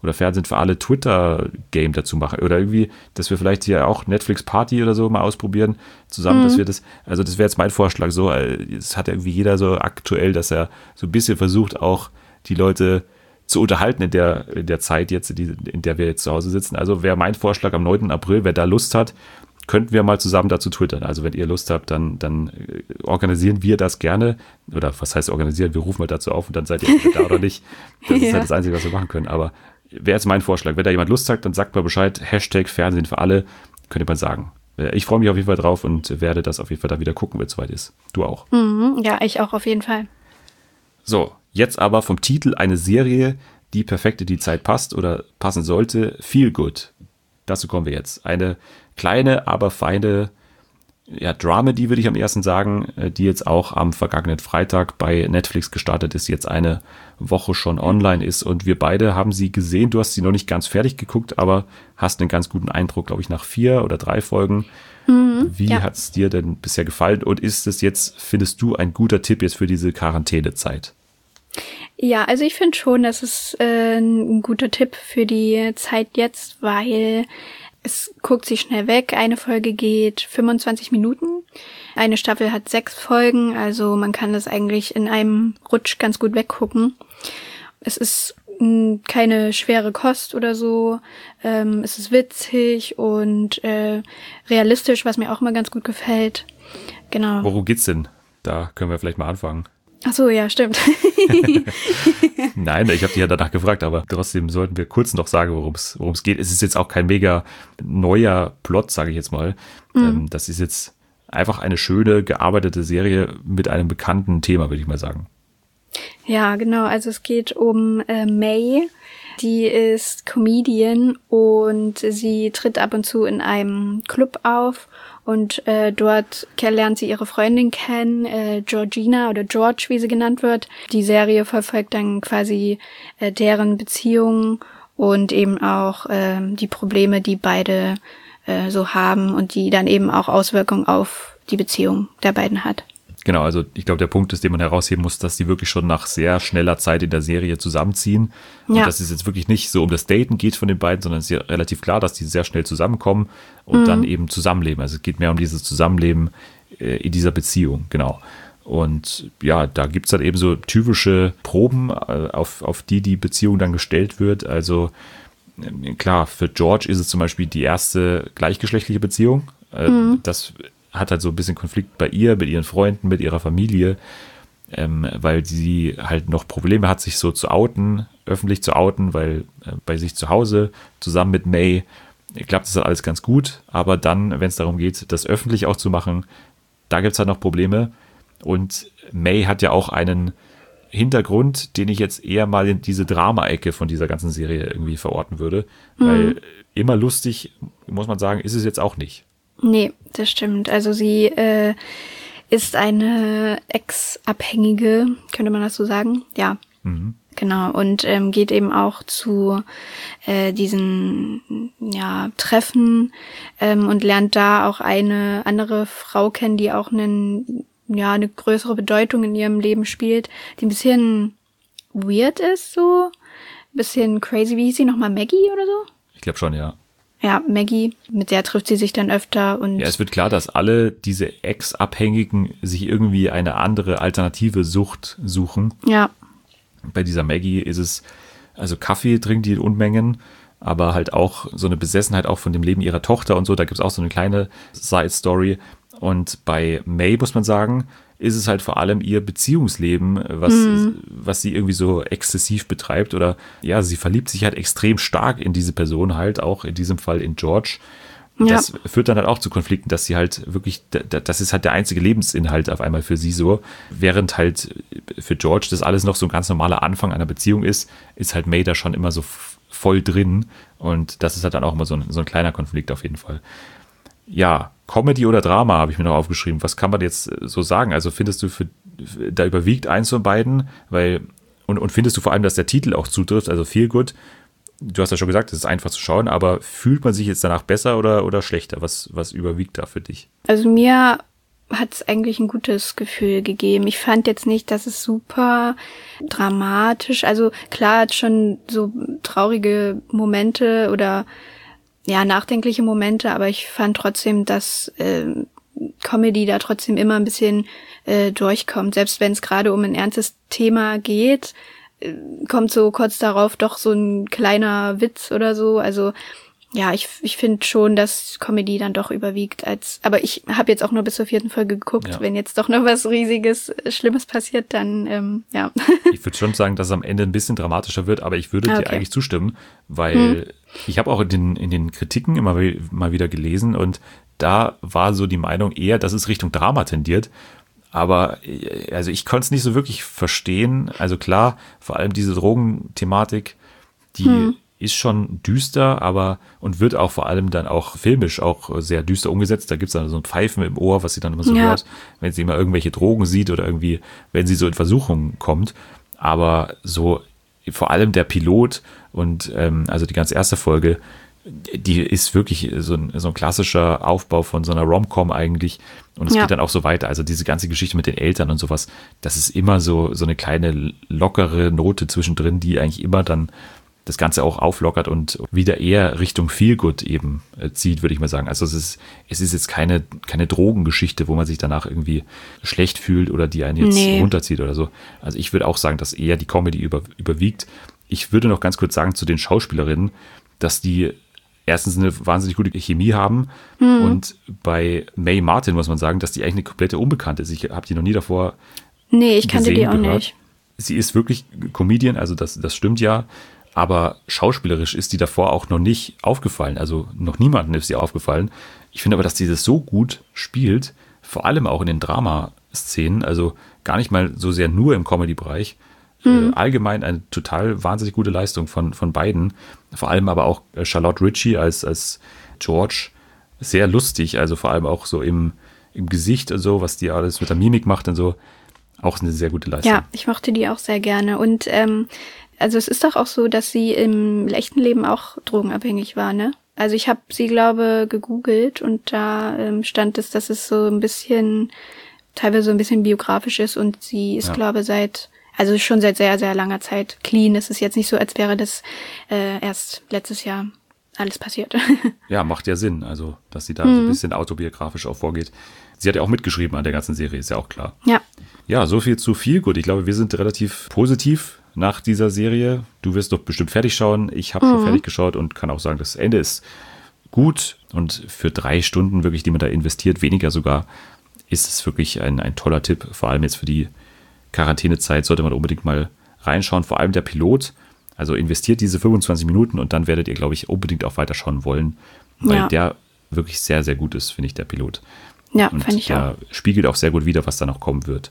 oder Fernsehen für alle Twitter-Game dazu machen. Oder irgendwie, dass wir vielleicht hier auch Netflix-Party oder so mal ausprobieren zusammen, dass wir das wäre jetzt mein Vorschlag so, es hat irgendwie jeder so aktuell, dass er so ein bisschen versucht, auch die Leute zu unterhalten in der Zeit jetzt, in der wir jetzt zu Hause sitzen. Also wäre mein Vorschlag am 9. April, wer da Lust hat, könnten wir mal zusammen dazu twittern. Also wenn ihr Lust habt, dann organisieren wir das gerne. Oder was heißt organisieren? Wir rufen mal dazu auf und dann seid ihr da oder nicht. Das ist halt das Einzige, was wir machen können. Aber wäre jetzt mein Vorschlag. Wenn da jemand Lust hat, dann sagt mal Bescheid. Hashtag Fernsehen für alle. Könnt ihr mal sagen. Ich freue mich auf jeden Fall drauf und werde das auf jeden Fall dann wieder gucken, wenn es soweit ist. Du auch. Ja, ich auch auf jeden Fall. So, jetzt aber vom Titel eine Serie, die perfekt in die Zeit passt oder passen sollte. Feel Good. Dazu kommen wir jetzt. Eine kleine, aber feine Dramedy, würde ich am ersten sagen, die jetzt auch am vergangenen Freitag bei Netflix gestartet ist, jetzt eine Woche schon online ist und wir beide haben sie gesehen. Du hast sie noch nicht ganz fertig geguckt, aber hast einen ganz guten Eindruck, glaube ich, nach 4 oder 3 Folgen. Wie hat es dir denn bisher gefallen und ist es jetzt, findest du, ein guter Tipp jetzt für diese Quarantänezeit? Ja, also ich finde schon, das ist ein guter Tipp für die Zeit jetzt, weil es guckt sich schnell weg. Eine Folge geht 25 Minuten. Eine Staffel hat 6 Folgen, also man kann das eigentlich in einem Rutsch ganz gut weggucken. Es ist keine schwere Kost oder so. Es ist witzig und realistisch, was mir auch immer ganz gut gefällt. Genau. Worum geht's denn? Da können wir vielleicht mal anfangen. Ach so, ja, stimmt. Nein, ich habe dich ja danach gefragt, aber trotzdem sollten wir kurz noch sagen, worum es geht. Es ist jetzt auch kein mega neuer Plot, sage ich jetzt mal. Das ist jetzt einfach eine schöne, gearbeitete Serie mit einem bekannten Thema, würde ich mal sagen. Ja, genau. Also es geht um May. Die ist Comedian und sie tritt ab und zu in einem Club auf und dort lernt sie ihre Freundin kennen, Georgina oder George, wie sie genannt wird. Die Serie verfolgt dann quasi deren Beziehungen und eben auch die Probleme, die beide so haben und die dann eben auch Auswirkungen auf die Beziehung der beiden hat. Genau, also ich glaube, der Punkt ist, den man herausheben muss, dass die wirklich schon nach sehr schneller Zeit in der Serie zusammenziehen. Und dass es jetzt wirklich nicht so um das Daten geht von den beiden, sondern es ist ja relativ klar, dass die sehr schnell zusammenkommen und dann eben zusammenleben. Also es geht mehr um dieses Zusammenleben in dieser Beziehung, genau. Und ja, da gibt's dann eben so typische Proben, auf die Beziehung dann gestellt wird. Also klar, für George ist es zum Beispiel die erste gleichgeschlechtliche Beziehung. Das hat halt so ein bisschen Konflikt bei ihr, mit ihren Freunden, mit ihrer Familie, weil sie halt noch Probleme hat, sich so zu outen, öffentlich zu outen, weil bei sich zu Hause zusammen mit May klappt das halt alles ganz gut, aber dann, wenn es darum geht, das öffentlich auch zu machen, da gibt es halt noch Probleme und May hat ja auch einen Hintergrund, den ich jetzt eher mal in diese Drama-Ecke von dieser ganzen Serie irgendwie verorten würde, weil immer lustig, muss man sagen, ist es jetzt auch nicht. Nee, das stimmt. Also sie ist eine Ex-Abhängige, könnte man das so sagen? Ja, genau. Und geht eben auch zu diesen Treffen und lernt da auch eine andere Frau kennen, die auch eine größere Bedeutung in ihrem Leben spielt, die ein bisschen weird ist, so. Ein bisschen crazy. Wie hieß sie nochmal? Maggie oder so? Ich glaube schon, ja. Ja, Maggie, mit der trifft sie sich dann öfter und. Ja, es wird klar, dass alle diese Ex-Abhängigen sich irgendwie eine andere alternative Sucht suchen. Ja. Bei dieser Maggie ist es, also Kaffee trinkt die in Unmengen, aber halt auch so eine Besessenheit auch von dem Leben ihrer Tochter und so. Da gibt's auch so eine kleine Side-Story. Und bei May, muss man sagen, ist es halt vor allem ihr Beziehungsleben, was sie irgendwie so exzessiv betreibt oder ja, sie verliebt sich halt extrem stark in diese Person halt, auch in diesem Fall in George. Das führt dann halt auch zu Konflikten, dass sie halt wirklich, das ist halt der einzige Lebensinhalt auf einmal für sie so, während halt für George das alles noch so ein ganz normaler Anfang einer Beziehung ist halt May da schon immer so voll drin und das ist halt dann auch immer so ein kleiner Konflikt auf jeden Fall. Ja, Comedy oder Drama habe ich mir noch aufgeschrieben. Was kann man jetzt so sagen? Also findest du, da überwiegt eins von beiden, und findest du vor allem, dass der Titel auch zutrifft, also Feel Good? Du hast ja schon gesagt, es ist einfach zu schauen, aber fühlt man sich jetzt danach besser oder schlechter? Was überwiegt da für dich? Also mir hat es eigentlich ein gutes Gefühl gegeben. Ich fand jetzt nicht, dass es super dramatisch, also klar hat schon so traurige Momente oder ja, nachdenkliche Momente, aber ich fand trotzdem, dass Comedy da trotzdem immer ein bisschen durchkommt. Selbst wenn es gerade um ein ernstes Thema geht, kommt so kurz darauf doch so ein kleiner Witz oder so. Also ja, ich finde schon, dass Comedy dann doch überwiegt aber ich habe jetzt auch nur bis zur 4. Folge geguckt. Ja. Wenn jetzt doch noch was Riesiges, Schlimmes passiert, dann ja. Ich würde schon sagen, dass es am Ende ein bisschen dramatischer wird, aber ich würde dir eigentlich zustimmen, weil ich habe auch in den Kritiken immer mal wieder gelesen und da war so die Meinung eher, dass es Richtung Drama tendiert. Aber also ich konnte es nicht so wirklich verstehen. Also klar, vor allem diese Drogenthematik, die ist schon düster, und wird auch vor allem dann auch filmisch auch sehr düster umgesetzt. Da gibt es dann so ein Pfeifen im Ohr, was sie dann immer so hört, wenn sie immer irgendwelche Drogen sieht oder irgendwie, wenn sie so in Versuchung kommt. Aber so vor allem der Pilot und also die ganz erste Folge, die ist wirklich so ein klassischer Aufbau von so einer Rom-Com eigentlich. Und es geht dann auch so weiter. Also diese ganze Geschichte mit den Eltern und sowas, das ist immer so eine kleine lockere Note zwischendrin, die eigentlich immer dann das Ganze auch auflockert und wieder eher Richtung Feelgood eben zieht, würde ich mal sagen. Also es ist jetzt keine Drogengeschichte, wo man sich danach irgendwie schlecht fühlt oder die einen jetzt runterzieht oder so. Also ich würde auch sagen, dass eher die Comedy überwiegt. Ich würde noch ganz kurz sagen zu den Schauspielerinnen, dass die erstens eine wahnsinnig gute Chemie haben und bei Mae Martin muss man sagen, dass die eigentlich eine komplette Unbekannte ist. Ich habe die noch nie davor ich kannte die auch nicht. Sie ist wirklich Comedian, also das stimmt ja. Aber schauspielerisch ist die davor auch noch nicht aufgefallen. Also noch niemandem ist sie aufgefallen. Ich finde aber, dass die das so gut spielt, vor allem auch in den Dramaszenen, also gar nicht mal so sehr nur im Comedy-Bereich. Allgemein eine total wahnsinnig gute Leistung von beiden. Vor allem aber auch Charlotte Ritchie als George. Sehr lustig, also vor allem auch so im Gesicht und so, was die alles mit der Mimik macht und so. Auch eine sehr gute Leistung. Ja, ich mochte die auch sehr gerne. Und also es ist doch auch so, dass sie im echten Leben auch drogenabhängig war, ne? Also ich habe sie, glaube gegoogelt und da stand es, dass es so ein bisschen, teilweise so ein bisschen biografisch ist und sie ist, glaube schon seit sehr, sehr langer Zeit clean. Es ist jetzt nicht so, als wäre das erst letztes Jahr alles passiert. Ja, macht ja Sinn, also dass sie da so ein bisschen autobiografisch auch vorgeht. Sie hat ja auch mitgeschrieben an der ganzen Serie, ist ja auch klar. Ja, so viel zu Feelgood. Ich glaube, wir sind relativ positiv nach dieser Serie. Du wirst doch bestimmt fertig schauen. Ich habe schon fertig geschaut und kann auch sagen, das Ende ist gut. Und für 3 Stunden wirklich, die man da investiert, weniger sogar, ist es wirklich ein toller Tipp. Vor allem jetzt für die Quarantänezeit sollte man unbedingt mal reinschauen. Vor allem der Pilot. Also investiert diese 25 Minuten und dann werdet ihr, glaube ich, unbedingt auch weiterschauen wollen. Weil der wirklich sehr, sehr gut ist, finde ich, der Pilot. Ja, und fand ich auch. Der spiegelt auch sehr gut wider, was da noch kommen wird.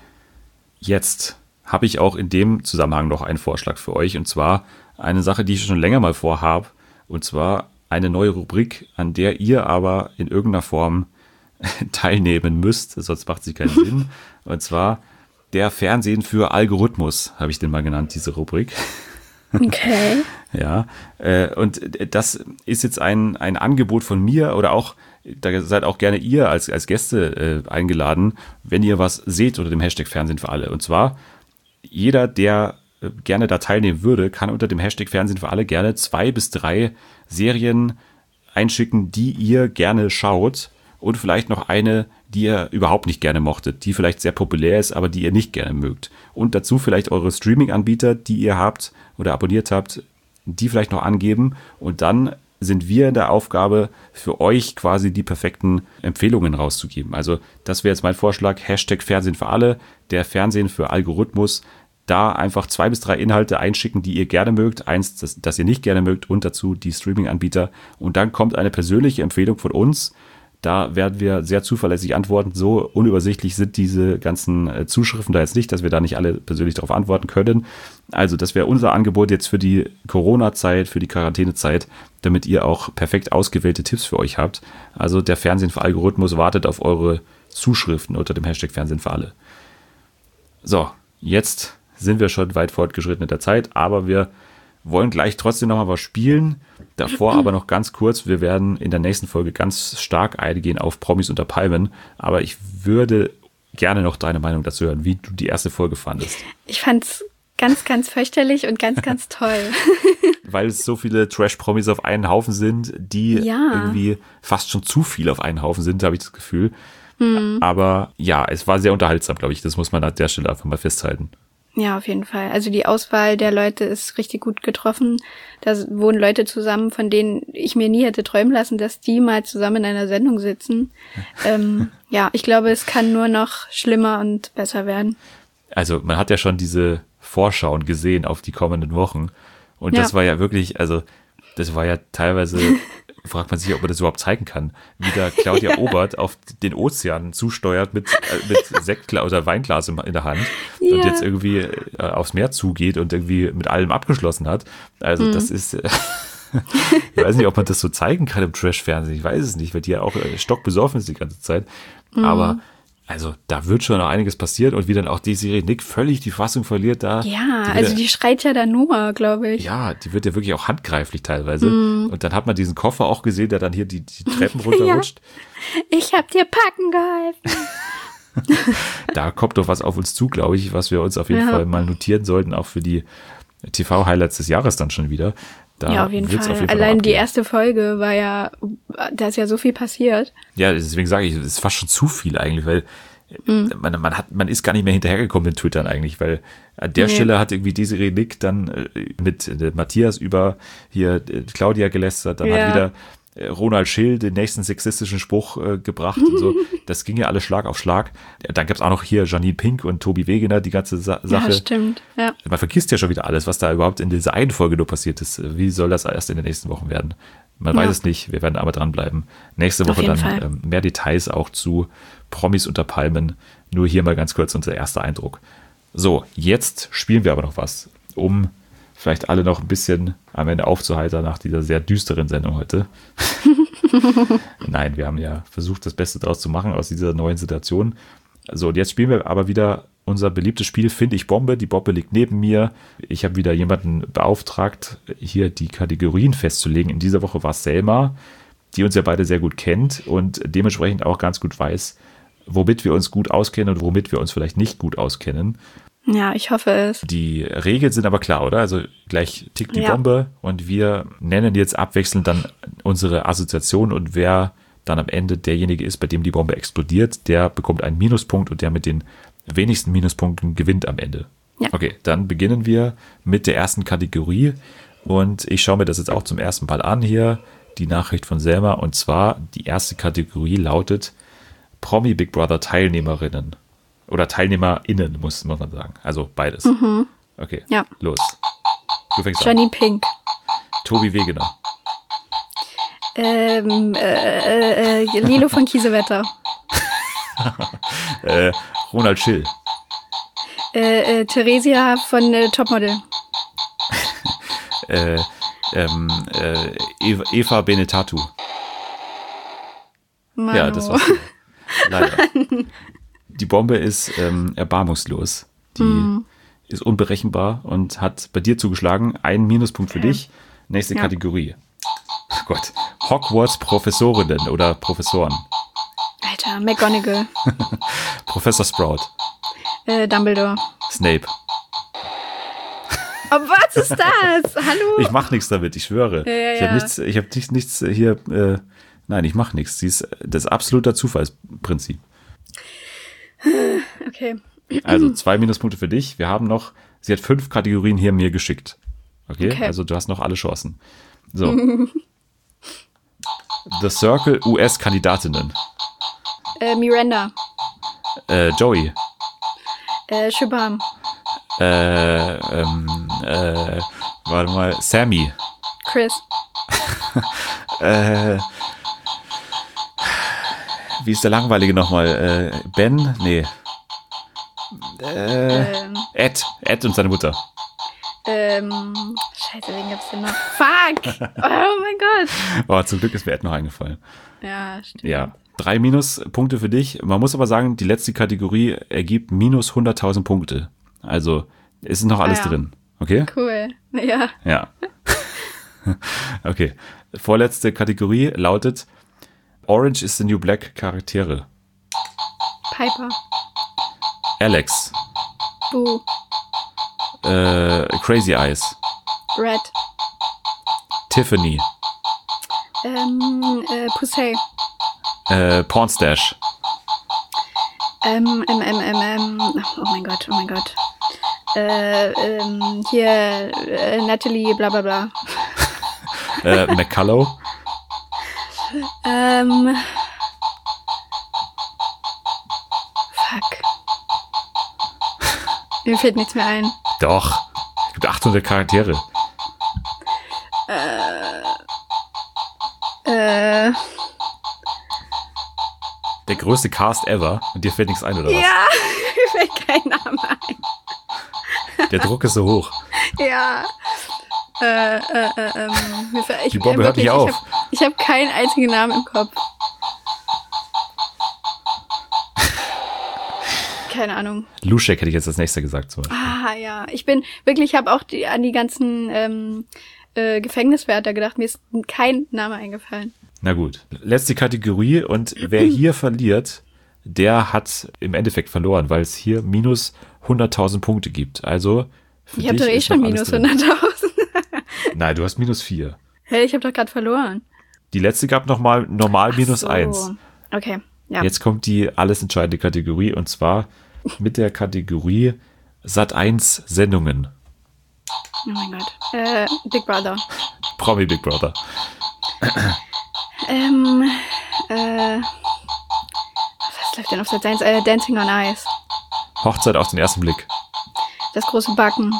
Jetzt habe ich auch in dem Zusammenhang noch einen Vorschlag für euch. Und zwar eine Sache, die ich schon länger mal vorhabe. Und zwar eine neue Rubrik, an der ihr aber in irgendeiner Form teilnehmen müsst. Sonst macht sie keinen Sinn. Und zwar der Fernsehen für Algorithmus, habe ich den mal genannt, diese Rubrik. Okay. Ja, und das ist jetzt ein Angebot von mir oder auch, da seid auch gerne ihr als Gäste eingeladen, wenn ihr was seht unter dem Hashtag Fernsehen für alle. Und zwar, jeder, der gerne da teilnehmen würde, kann unter dem Hashtag Fernsehen für alle gerne 2 bis 3 Serien einschicken, die ihr gerne schaut und vielleicht noch eine, die ihr überhaupt nicht gerne mochtet, die vielleicht sehr populär ist, aber die ihr nicht gerne mögt. Und dazu vielleicht eure Streaming-Anbieter, die ihr habt oder abonniert habt, die vielleicht noch angeben. Und dann sind wir in der Aufgabe, für euch quasi die perfekten Empfehlungen rauszugeben. Also das wäre jetzt mein Vorschlag, Hashtag Fernsehen für alle, der Fernsehen für Algorithmus. Da einfach 2 bis 3 Inhalte einschicken, die ihr gerne mögt, eins, das ihr nicht gerne mögt und dazu die Streaming-Anbieter. Und dann kommt eine persönliche Empfehlung von uns. Da werden wir sehr zuverlässig antworten. So unübersichtlich sind diese ganzen Zuschriften da jetzt nicht, dass wir da nicht alle persönlich darauf antworten können. Also das wäre unser Angebot jetzt für die Corona-Zeit, für die Quarantänezeit, damit ihr auch perfekt ausgewählte Tipps für euch habt. Also der Fernsehen für Algorithmus wartet auf eure Zuschriften unter dem Hashtag Fernsehen für alle. So, jetzt sind wir schon weit fortgeschritten in der Zeit, aber wir wollen gleich trotzdem nochmal was spielen. Davor aber noch ganz kurz, wir werden in der nächsten Folge ganz stark eingehen auf Promis unter Palmen, aber ich würde gerne noch deine Meinung dazu hören, wie du die erste Folge fandest. Ich fand's ganz, ganz fürchterlich und ganz, ganz toll. Weil es so viele Trash-Promis auf einen Haufen sind, die irgendwie fast schon zu viel auf einen Haufen sind, habe ich das Gefühl. Aber ja, es war sehr unterhaltsam, glaube ich. Das muss man an der Stelle einfach mal festhalten. Ja, auf jeden Fall. Also die Auswahl der Leute ist richtig gut getroffen. Da wohnen Leute zusammen, von denen ich mir nie hätte träumen lassen, dass die mal zusammen in einer Sendung sitzen. Ja, ich glaube, es kann nur noch schlimmer und besser werden. Also man hat ja schon diese Vorschauen gesehen auf die kommenden Wochen. Und das war ja wirklich, also das war ja teilweise, fragt man sich, ob man das überhaupt zeigen kann, wie da Claudia Obert auf den Ozean zusteuert mit Sektglas oder Weinglas in der Hand und jetzt irgendwie aufs Meer zugeht und irgendwie mit allem abgeschlossen hat. Also das ist, ich weiß nicht, ob man das so zeigen kann im Trash-Fernsehen, ich weiß es nicht, weil die ja auch stockbesoffen ist die ganze Zeit. Aber also da wird schon noch einiges passieren und wie dann auch die Serie Nick völlig die Fassung verliert da. Ja, also die schreit ja da nur, glaube ich. Ja, die wird ja wirklich auch handgreiflich teilweise. Und dann hat man diesen Koffer auch gesehen, der dann hier die Treppen runterrutscht. Ich hab dir packen geholfen. Da kommt doch was auf uns zu, glaube ich, was wir uns auf jeden Fall mal notieren sollten, auch für die TV-Highlights des Jahres dann schon wieder. Da auf jeden Fall. Allein die erste Folge war ja, da ist ja so viel passiert. Ja, deswegen sage ich, es ist fast schon zu viel eigentlich, weil man ist gar nicht mehr hinterhergekommen in Twittern eigentlich, weil an der Stelle hat irgendwie Desiree Nick dann mit Matthias über hier Claudia gelästert, dann hat wieder Ronald Schill den nächsten sexistischen Spruch gebracht und so. Das ging ja alles Schlag auf Schlag. Dann gab es auch noch hier Janine Pink und Tobi Wegener, die ganze Sache. Ja, stimmt. Ja. Man vergisst ja schon wieder alles, was da überhaupt in dieser einen Folge nur passiert ist. Wie soll das erst in den nächsten Wochen werden? Man weiß es nicht, wir werden aber dranbleiben. Nächste Woche dann mehr Details auch zu Promis unter Palmen. Nur hier mal ganz kurz unser erster Eindruck. So, jetzt spielen wir aber noch was, um vielleicht alle noch ein bisschen am Ende aufzuheitern nach dieser sehr düsteren Sendung heute. Nein, wir haben ja versucht, das Beste draus zu machen aus dieser neuen Situation. So, und jetzt spielen wir aber wieder unser beliebtes Spiel, Finde ich Bombe. Die Bombe liegt neben mir. Ich habe wieder jemanden beauftragt, hier die Kategorien festzulegen. In dieser Woche war es Selma, die uns ja beide sehr gut kennt und dementsprechend auch ganz gut weiß, womit wir uns gut auskennen und womit wir uns vielleicht nicht gut auskennen. Ja, ich hoffe es. Die Regeln sind aber klar, oder? Also gleich tickt die Bombe und wir nennen jetzt abwechselnd dann unsere Assoziation und wer dann am Ende derjenige ist, bei dem die Bombe explodiert, der bekommt einen Minuspunkt und der mit den wenigsten Minuspunkten gewinnt am Ende. Ja. Okay, dann beginnen wir mit der ersten Kategorie und ich schaue mir das jetzt auch zum ersten Mal an hier, die Nachricht von Selma, und zwar die erste Kategorie lautet Promi Big Brother Teilnehmerinnen. Oder TeilnehmerInnen, muss man sagen. Also beides. Okay, los. Du fängst an. Janine Pink. Tobi Wegener. Lilo von Kiesewetter. Ronald Schill. Theresia von Topmodel. Eva Benetatu. Manu. Ja, das war's. Leider. Die Bombe ist erbarmungslos. Die ist unberechenbar und hat bei dir zugeschlagen. Ein Minuspunkt für dich. Nächste Kategorie. Oh Gott. Hogwarts-Professorinnen oder Professoren. Alter, McGonagall. Professor Sprout. Dumbledore. Snape. Oh, was ist das? Hallo? Ich mach nichts damit, ich schwöre. Ich habe nichts hier. Nein, ich mache nichts. Das ist absoluter Zufallsprinzip. Okay. Also 2 Minuspunkte für dich. Wir haben noch, sie hat 5 Kategorien hier mir geschickt. Okay? Also du hast noch alle Chancen. So. The Circle US-Kandidatinnen. Miranda. Joey. Shubham. Warte mal, Sammy. Chris. Wie ist der langweilige nochmal? Ben? Nee. Ed und seine Mutter. Scheiße, wen gab's denn noch? Fuck! Oh mein Gott! Oh, zum Glück ist mir Ed noch eingefallen. Ja, stimmt. Ja, 3 Minuspunkte für dich. Man muss aber sagen, die letzte Kategorie ergibt minus 100.000 Punkte. Also, es ist noch alles drin. Okay? Cool. Ja. Ja. Okay. Vorletzte Kategorie lautet Orange is the New Black Charaktere. Piper. Alex. Boo. Crazy Eyes. Red. Tiffany. Pussy. Pornstash. Oh mein Gott. Hier, Natalie, bla bla bla. McCullough. Fuck. Mir fällt nichts mehr ein. Doch. Es gibt 800 Charaktere. Der größte Cast ever. Und dir fällt nichts ein, oder was? Ja, mir fällt kein Name ein. Der Druck ist so hoch. Ja. Die Bombe hört nicht auf. Ich hab keinen einzigen Namen im Kopf. Keine Ahnung. Luschek hätte ich jetzt als nächster gesagt. Zum Beispiel. Ah, ja. Ich habe auch an die ganzen Gefängniswärter gedacht. Mir ist kein Name eingefallen. Na gut. Letzte Kategorie. Und wer hier verliert, der hat im Endeffekt verloren, weil es hier minus 100.000 Punkte gibt. Also für ich habe dich doch eh ist schon noch alles minus drin. 100.000. Nein, du hast minus 4. Hey, ich habe doch gerade verloren. Die letzte gab nochmal normal minus 1. Okay, ja. Jetzt kommt die alles entscheidende Kategorie und zwar mit der Kategorie Sat.1 Sendungen. Oh mein Gott. Big Brother. Promi Big Brother. Was läuft denn auf Sat 1? Dancing on Ice. Hochzeit auf den ersten Blick. Das große Backen.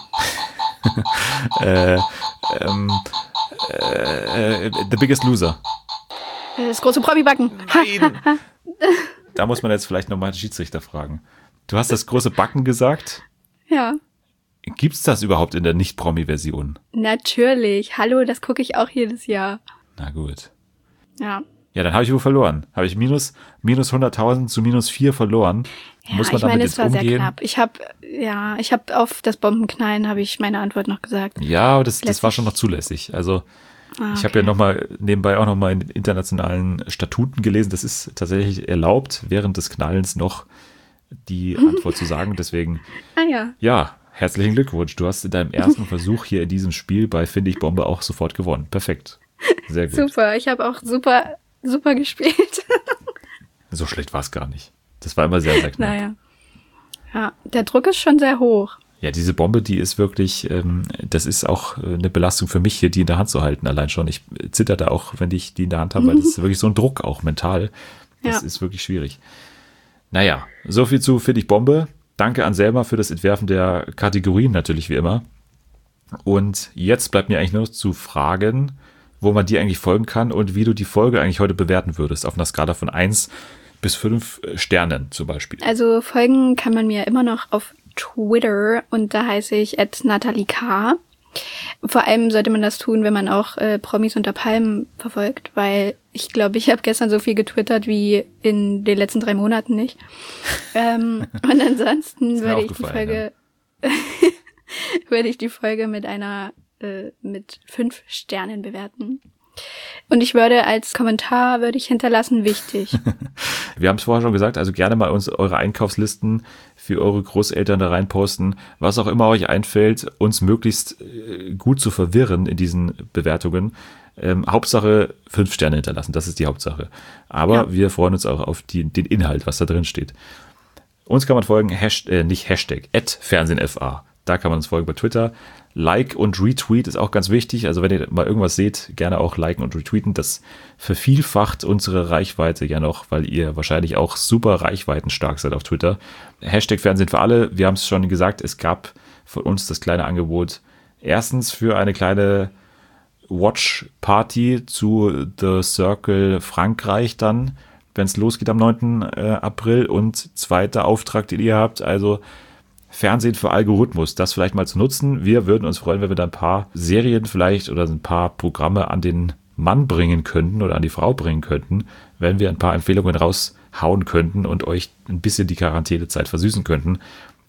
The Biggest Loser. Das große Promi-Backen. Nein. Da muss man jetzt vielleicht nochmal den Schiedsrichter fragen. Du hast das große Backen gesagt. Ja. Gibt's das überhaupt in der Nicht-Promi-Version? Natürlich. Hallo, das gucke ich auch jedes Jahr. Na gut. Ja. Ja, dann habe ich wohl verloren. Habe ich minus 100.000 zu minus 4 verloren. Ja, muss man damit jetzt umgehen? Sehr knapp. Ich habe auf das Bombenknallen habe ich meine Antwort noch gesagt. Ja, aber das war schon noch zulässig. Also ich habe ja nochmal nebenbei auch nochmal in internationalen Statuten gelesen. Das ist tatsächlich erlaubt, während des Knallens noch die Antwort zu sagen. Deswegen, ja, herzlichen Glückwunsch. Du hast in deinem ersten Versuch hier in diesem Spiel bei Finde ich Bombe auch sofort gewonnen. Perfekt. Sehr gut. Super, ich habe auch super gespielt. So schlecht war es gar nicht. Das war immer sehr, sehr knapp. Naja. Ja, der Druck ist schon sehr hoch. Ja, diese Bombe, die ist wirklich, das ist auch eine Belastung für mich hier, die in der Hand zu halten. Allein schon, ich zitter da auch, wenn ich die in der Hand habe, weil das ist wirklich so ein Druck auch mental. Das ist wirklich schwierig. Naja, so viel zu Finde ich Bombe. Danke an Selma für das Entwerfen der Kategorien natürlich wie immer. Und jetzt bleibt mir eigentlich nur noch zu fragen, wo man dir eigentlich folgen kann und wie du die Folge eigentlich heute bewerten würdest, auf einer Skala von 1 bis 5 Sternen zum Beispiel. Also folgen kann man mir immer noch auf Twitter und da heiße ich @NatalieK. Vor allem sollte man das tun, wenn man auch Promis unter Palmen verfolgt, weil ich glaube, ich habe gestern so viel getwittert wie in den letzten 3 Monaten nicht. Und ansonsten würde ich die Folge mit 5 Sternen bewerten. Und ich würde als Kommentar hinterlassen, wichtig. Wir haben es vorher schon gesagt, also gerne mal uns eure Einkaufslisten für eure Großeltern da reinposten, was auch immer euch einfällt, uns möglichst gut zu verwirren in diesen Bewertungen. Hauptsache 5 Sterne hinterlassen, das ist die Hauptsache. Aber wir freuen uns auch auf den Inhalt, was da drin steht. Uns kann man folgen, @FernsehenFA. Da kann man uns folgen bei Twitter. Like und Retweet ist auch ganz wichtig. Also wenn ihr mal irgendwas seht, gerne auch liken und retweeten. Das vervielfacht unsere Reichweite ja noch, weil ihr wahrscheinlich auch super reichweitenstark seid auf Twitter. #Fernsehen für alle. Wir haben es schon gesagt, es gab von uns das kleine Angebot. Erstens für eine kleine Watch-Party zu The Circle Frankreich dann, wenn es losgeht am 9. April. Und zweiter Auftrag, den ihr habt, also Fernsehen für Algorithmus, das vielleicht mal zu nutzen. Wir würden uns freuen, wenn wir da ein paar Serien vielleicht oder ein paar Programme an den Mann bringen könnten oder an die Frau bringen könnten, wenn wir ein paar Empfehlungen raushauen könnten und euch ein bisschen die Quarantänezeit versüßen könnten.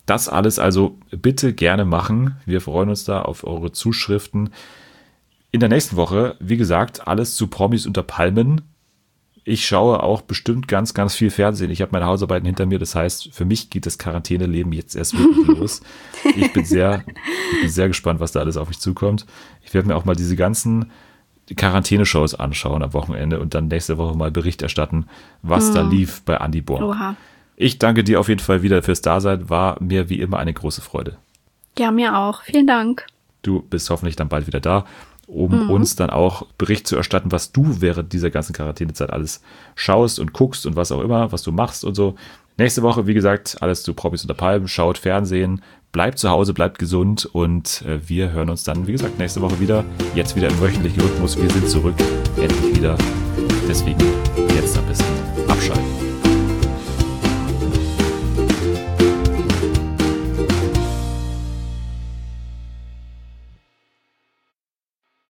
Das alles also bitte gerne machen. Wir freuen uns da auf eure Zuschriften. In der nächsten Woche, wie gesagt, alles zu Promis unter Palmen. Ich schaue auch bestimmt ganz, ganz viel Fernsehen. Ich habe meine Hausarbeiten hinter mir. Das heißt, für mich geht das Quarantäneleben jetzt erst wirklich los. Ich bin sehr gespannt, was da alles auf mich zukommt. Ich werde mir auch mal diese ganzen Quarantäneshows anschauen am Wochenende und dann nächste Woche mal Bericht erstatten, was da lief bei Andi Borg. Oha. Ich danke dir auf jeden Fall wieder fürs Dasein. War mir wie immer eine große Freude. Ja, mir auch. Vielen Dank. Du bist hoffentlich dann bald wieder da, um uns dann auch Bericht zu erstatten, was du während dieser ganzen Quarantänezeit alles schaust und guckst und was auch immer, was du machst und so. Nächste Woche, wie gesagt, alles zu Promis unter Palmen. Schaut Fernsehen, bleibt zu Hause, bleibt gesund und wir hören uns dann, wie gesagt, nächste Woche wieder. Jetzt wieder im wöchentlichen Rhythmus. Wir sind zurück, endlich wieder. Deswegen jetzt am besten abschalten.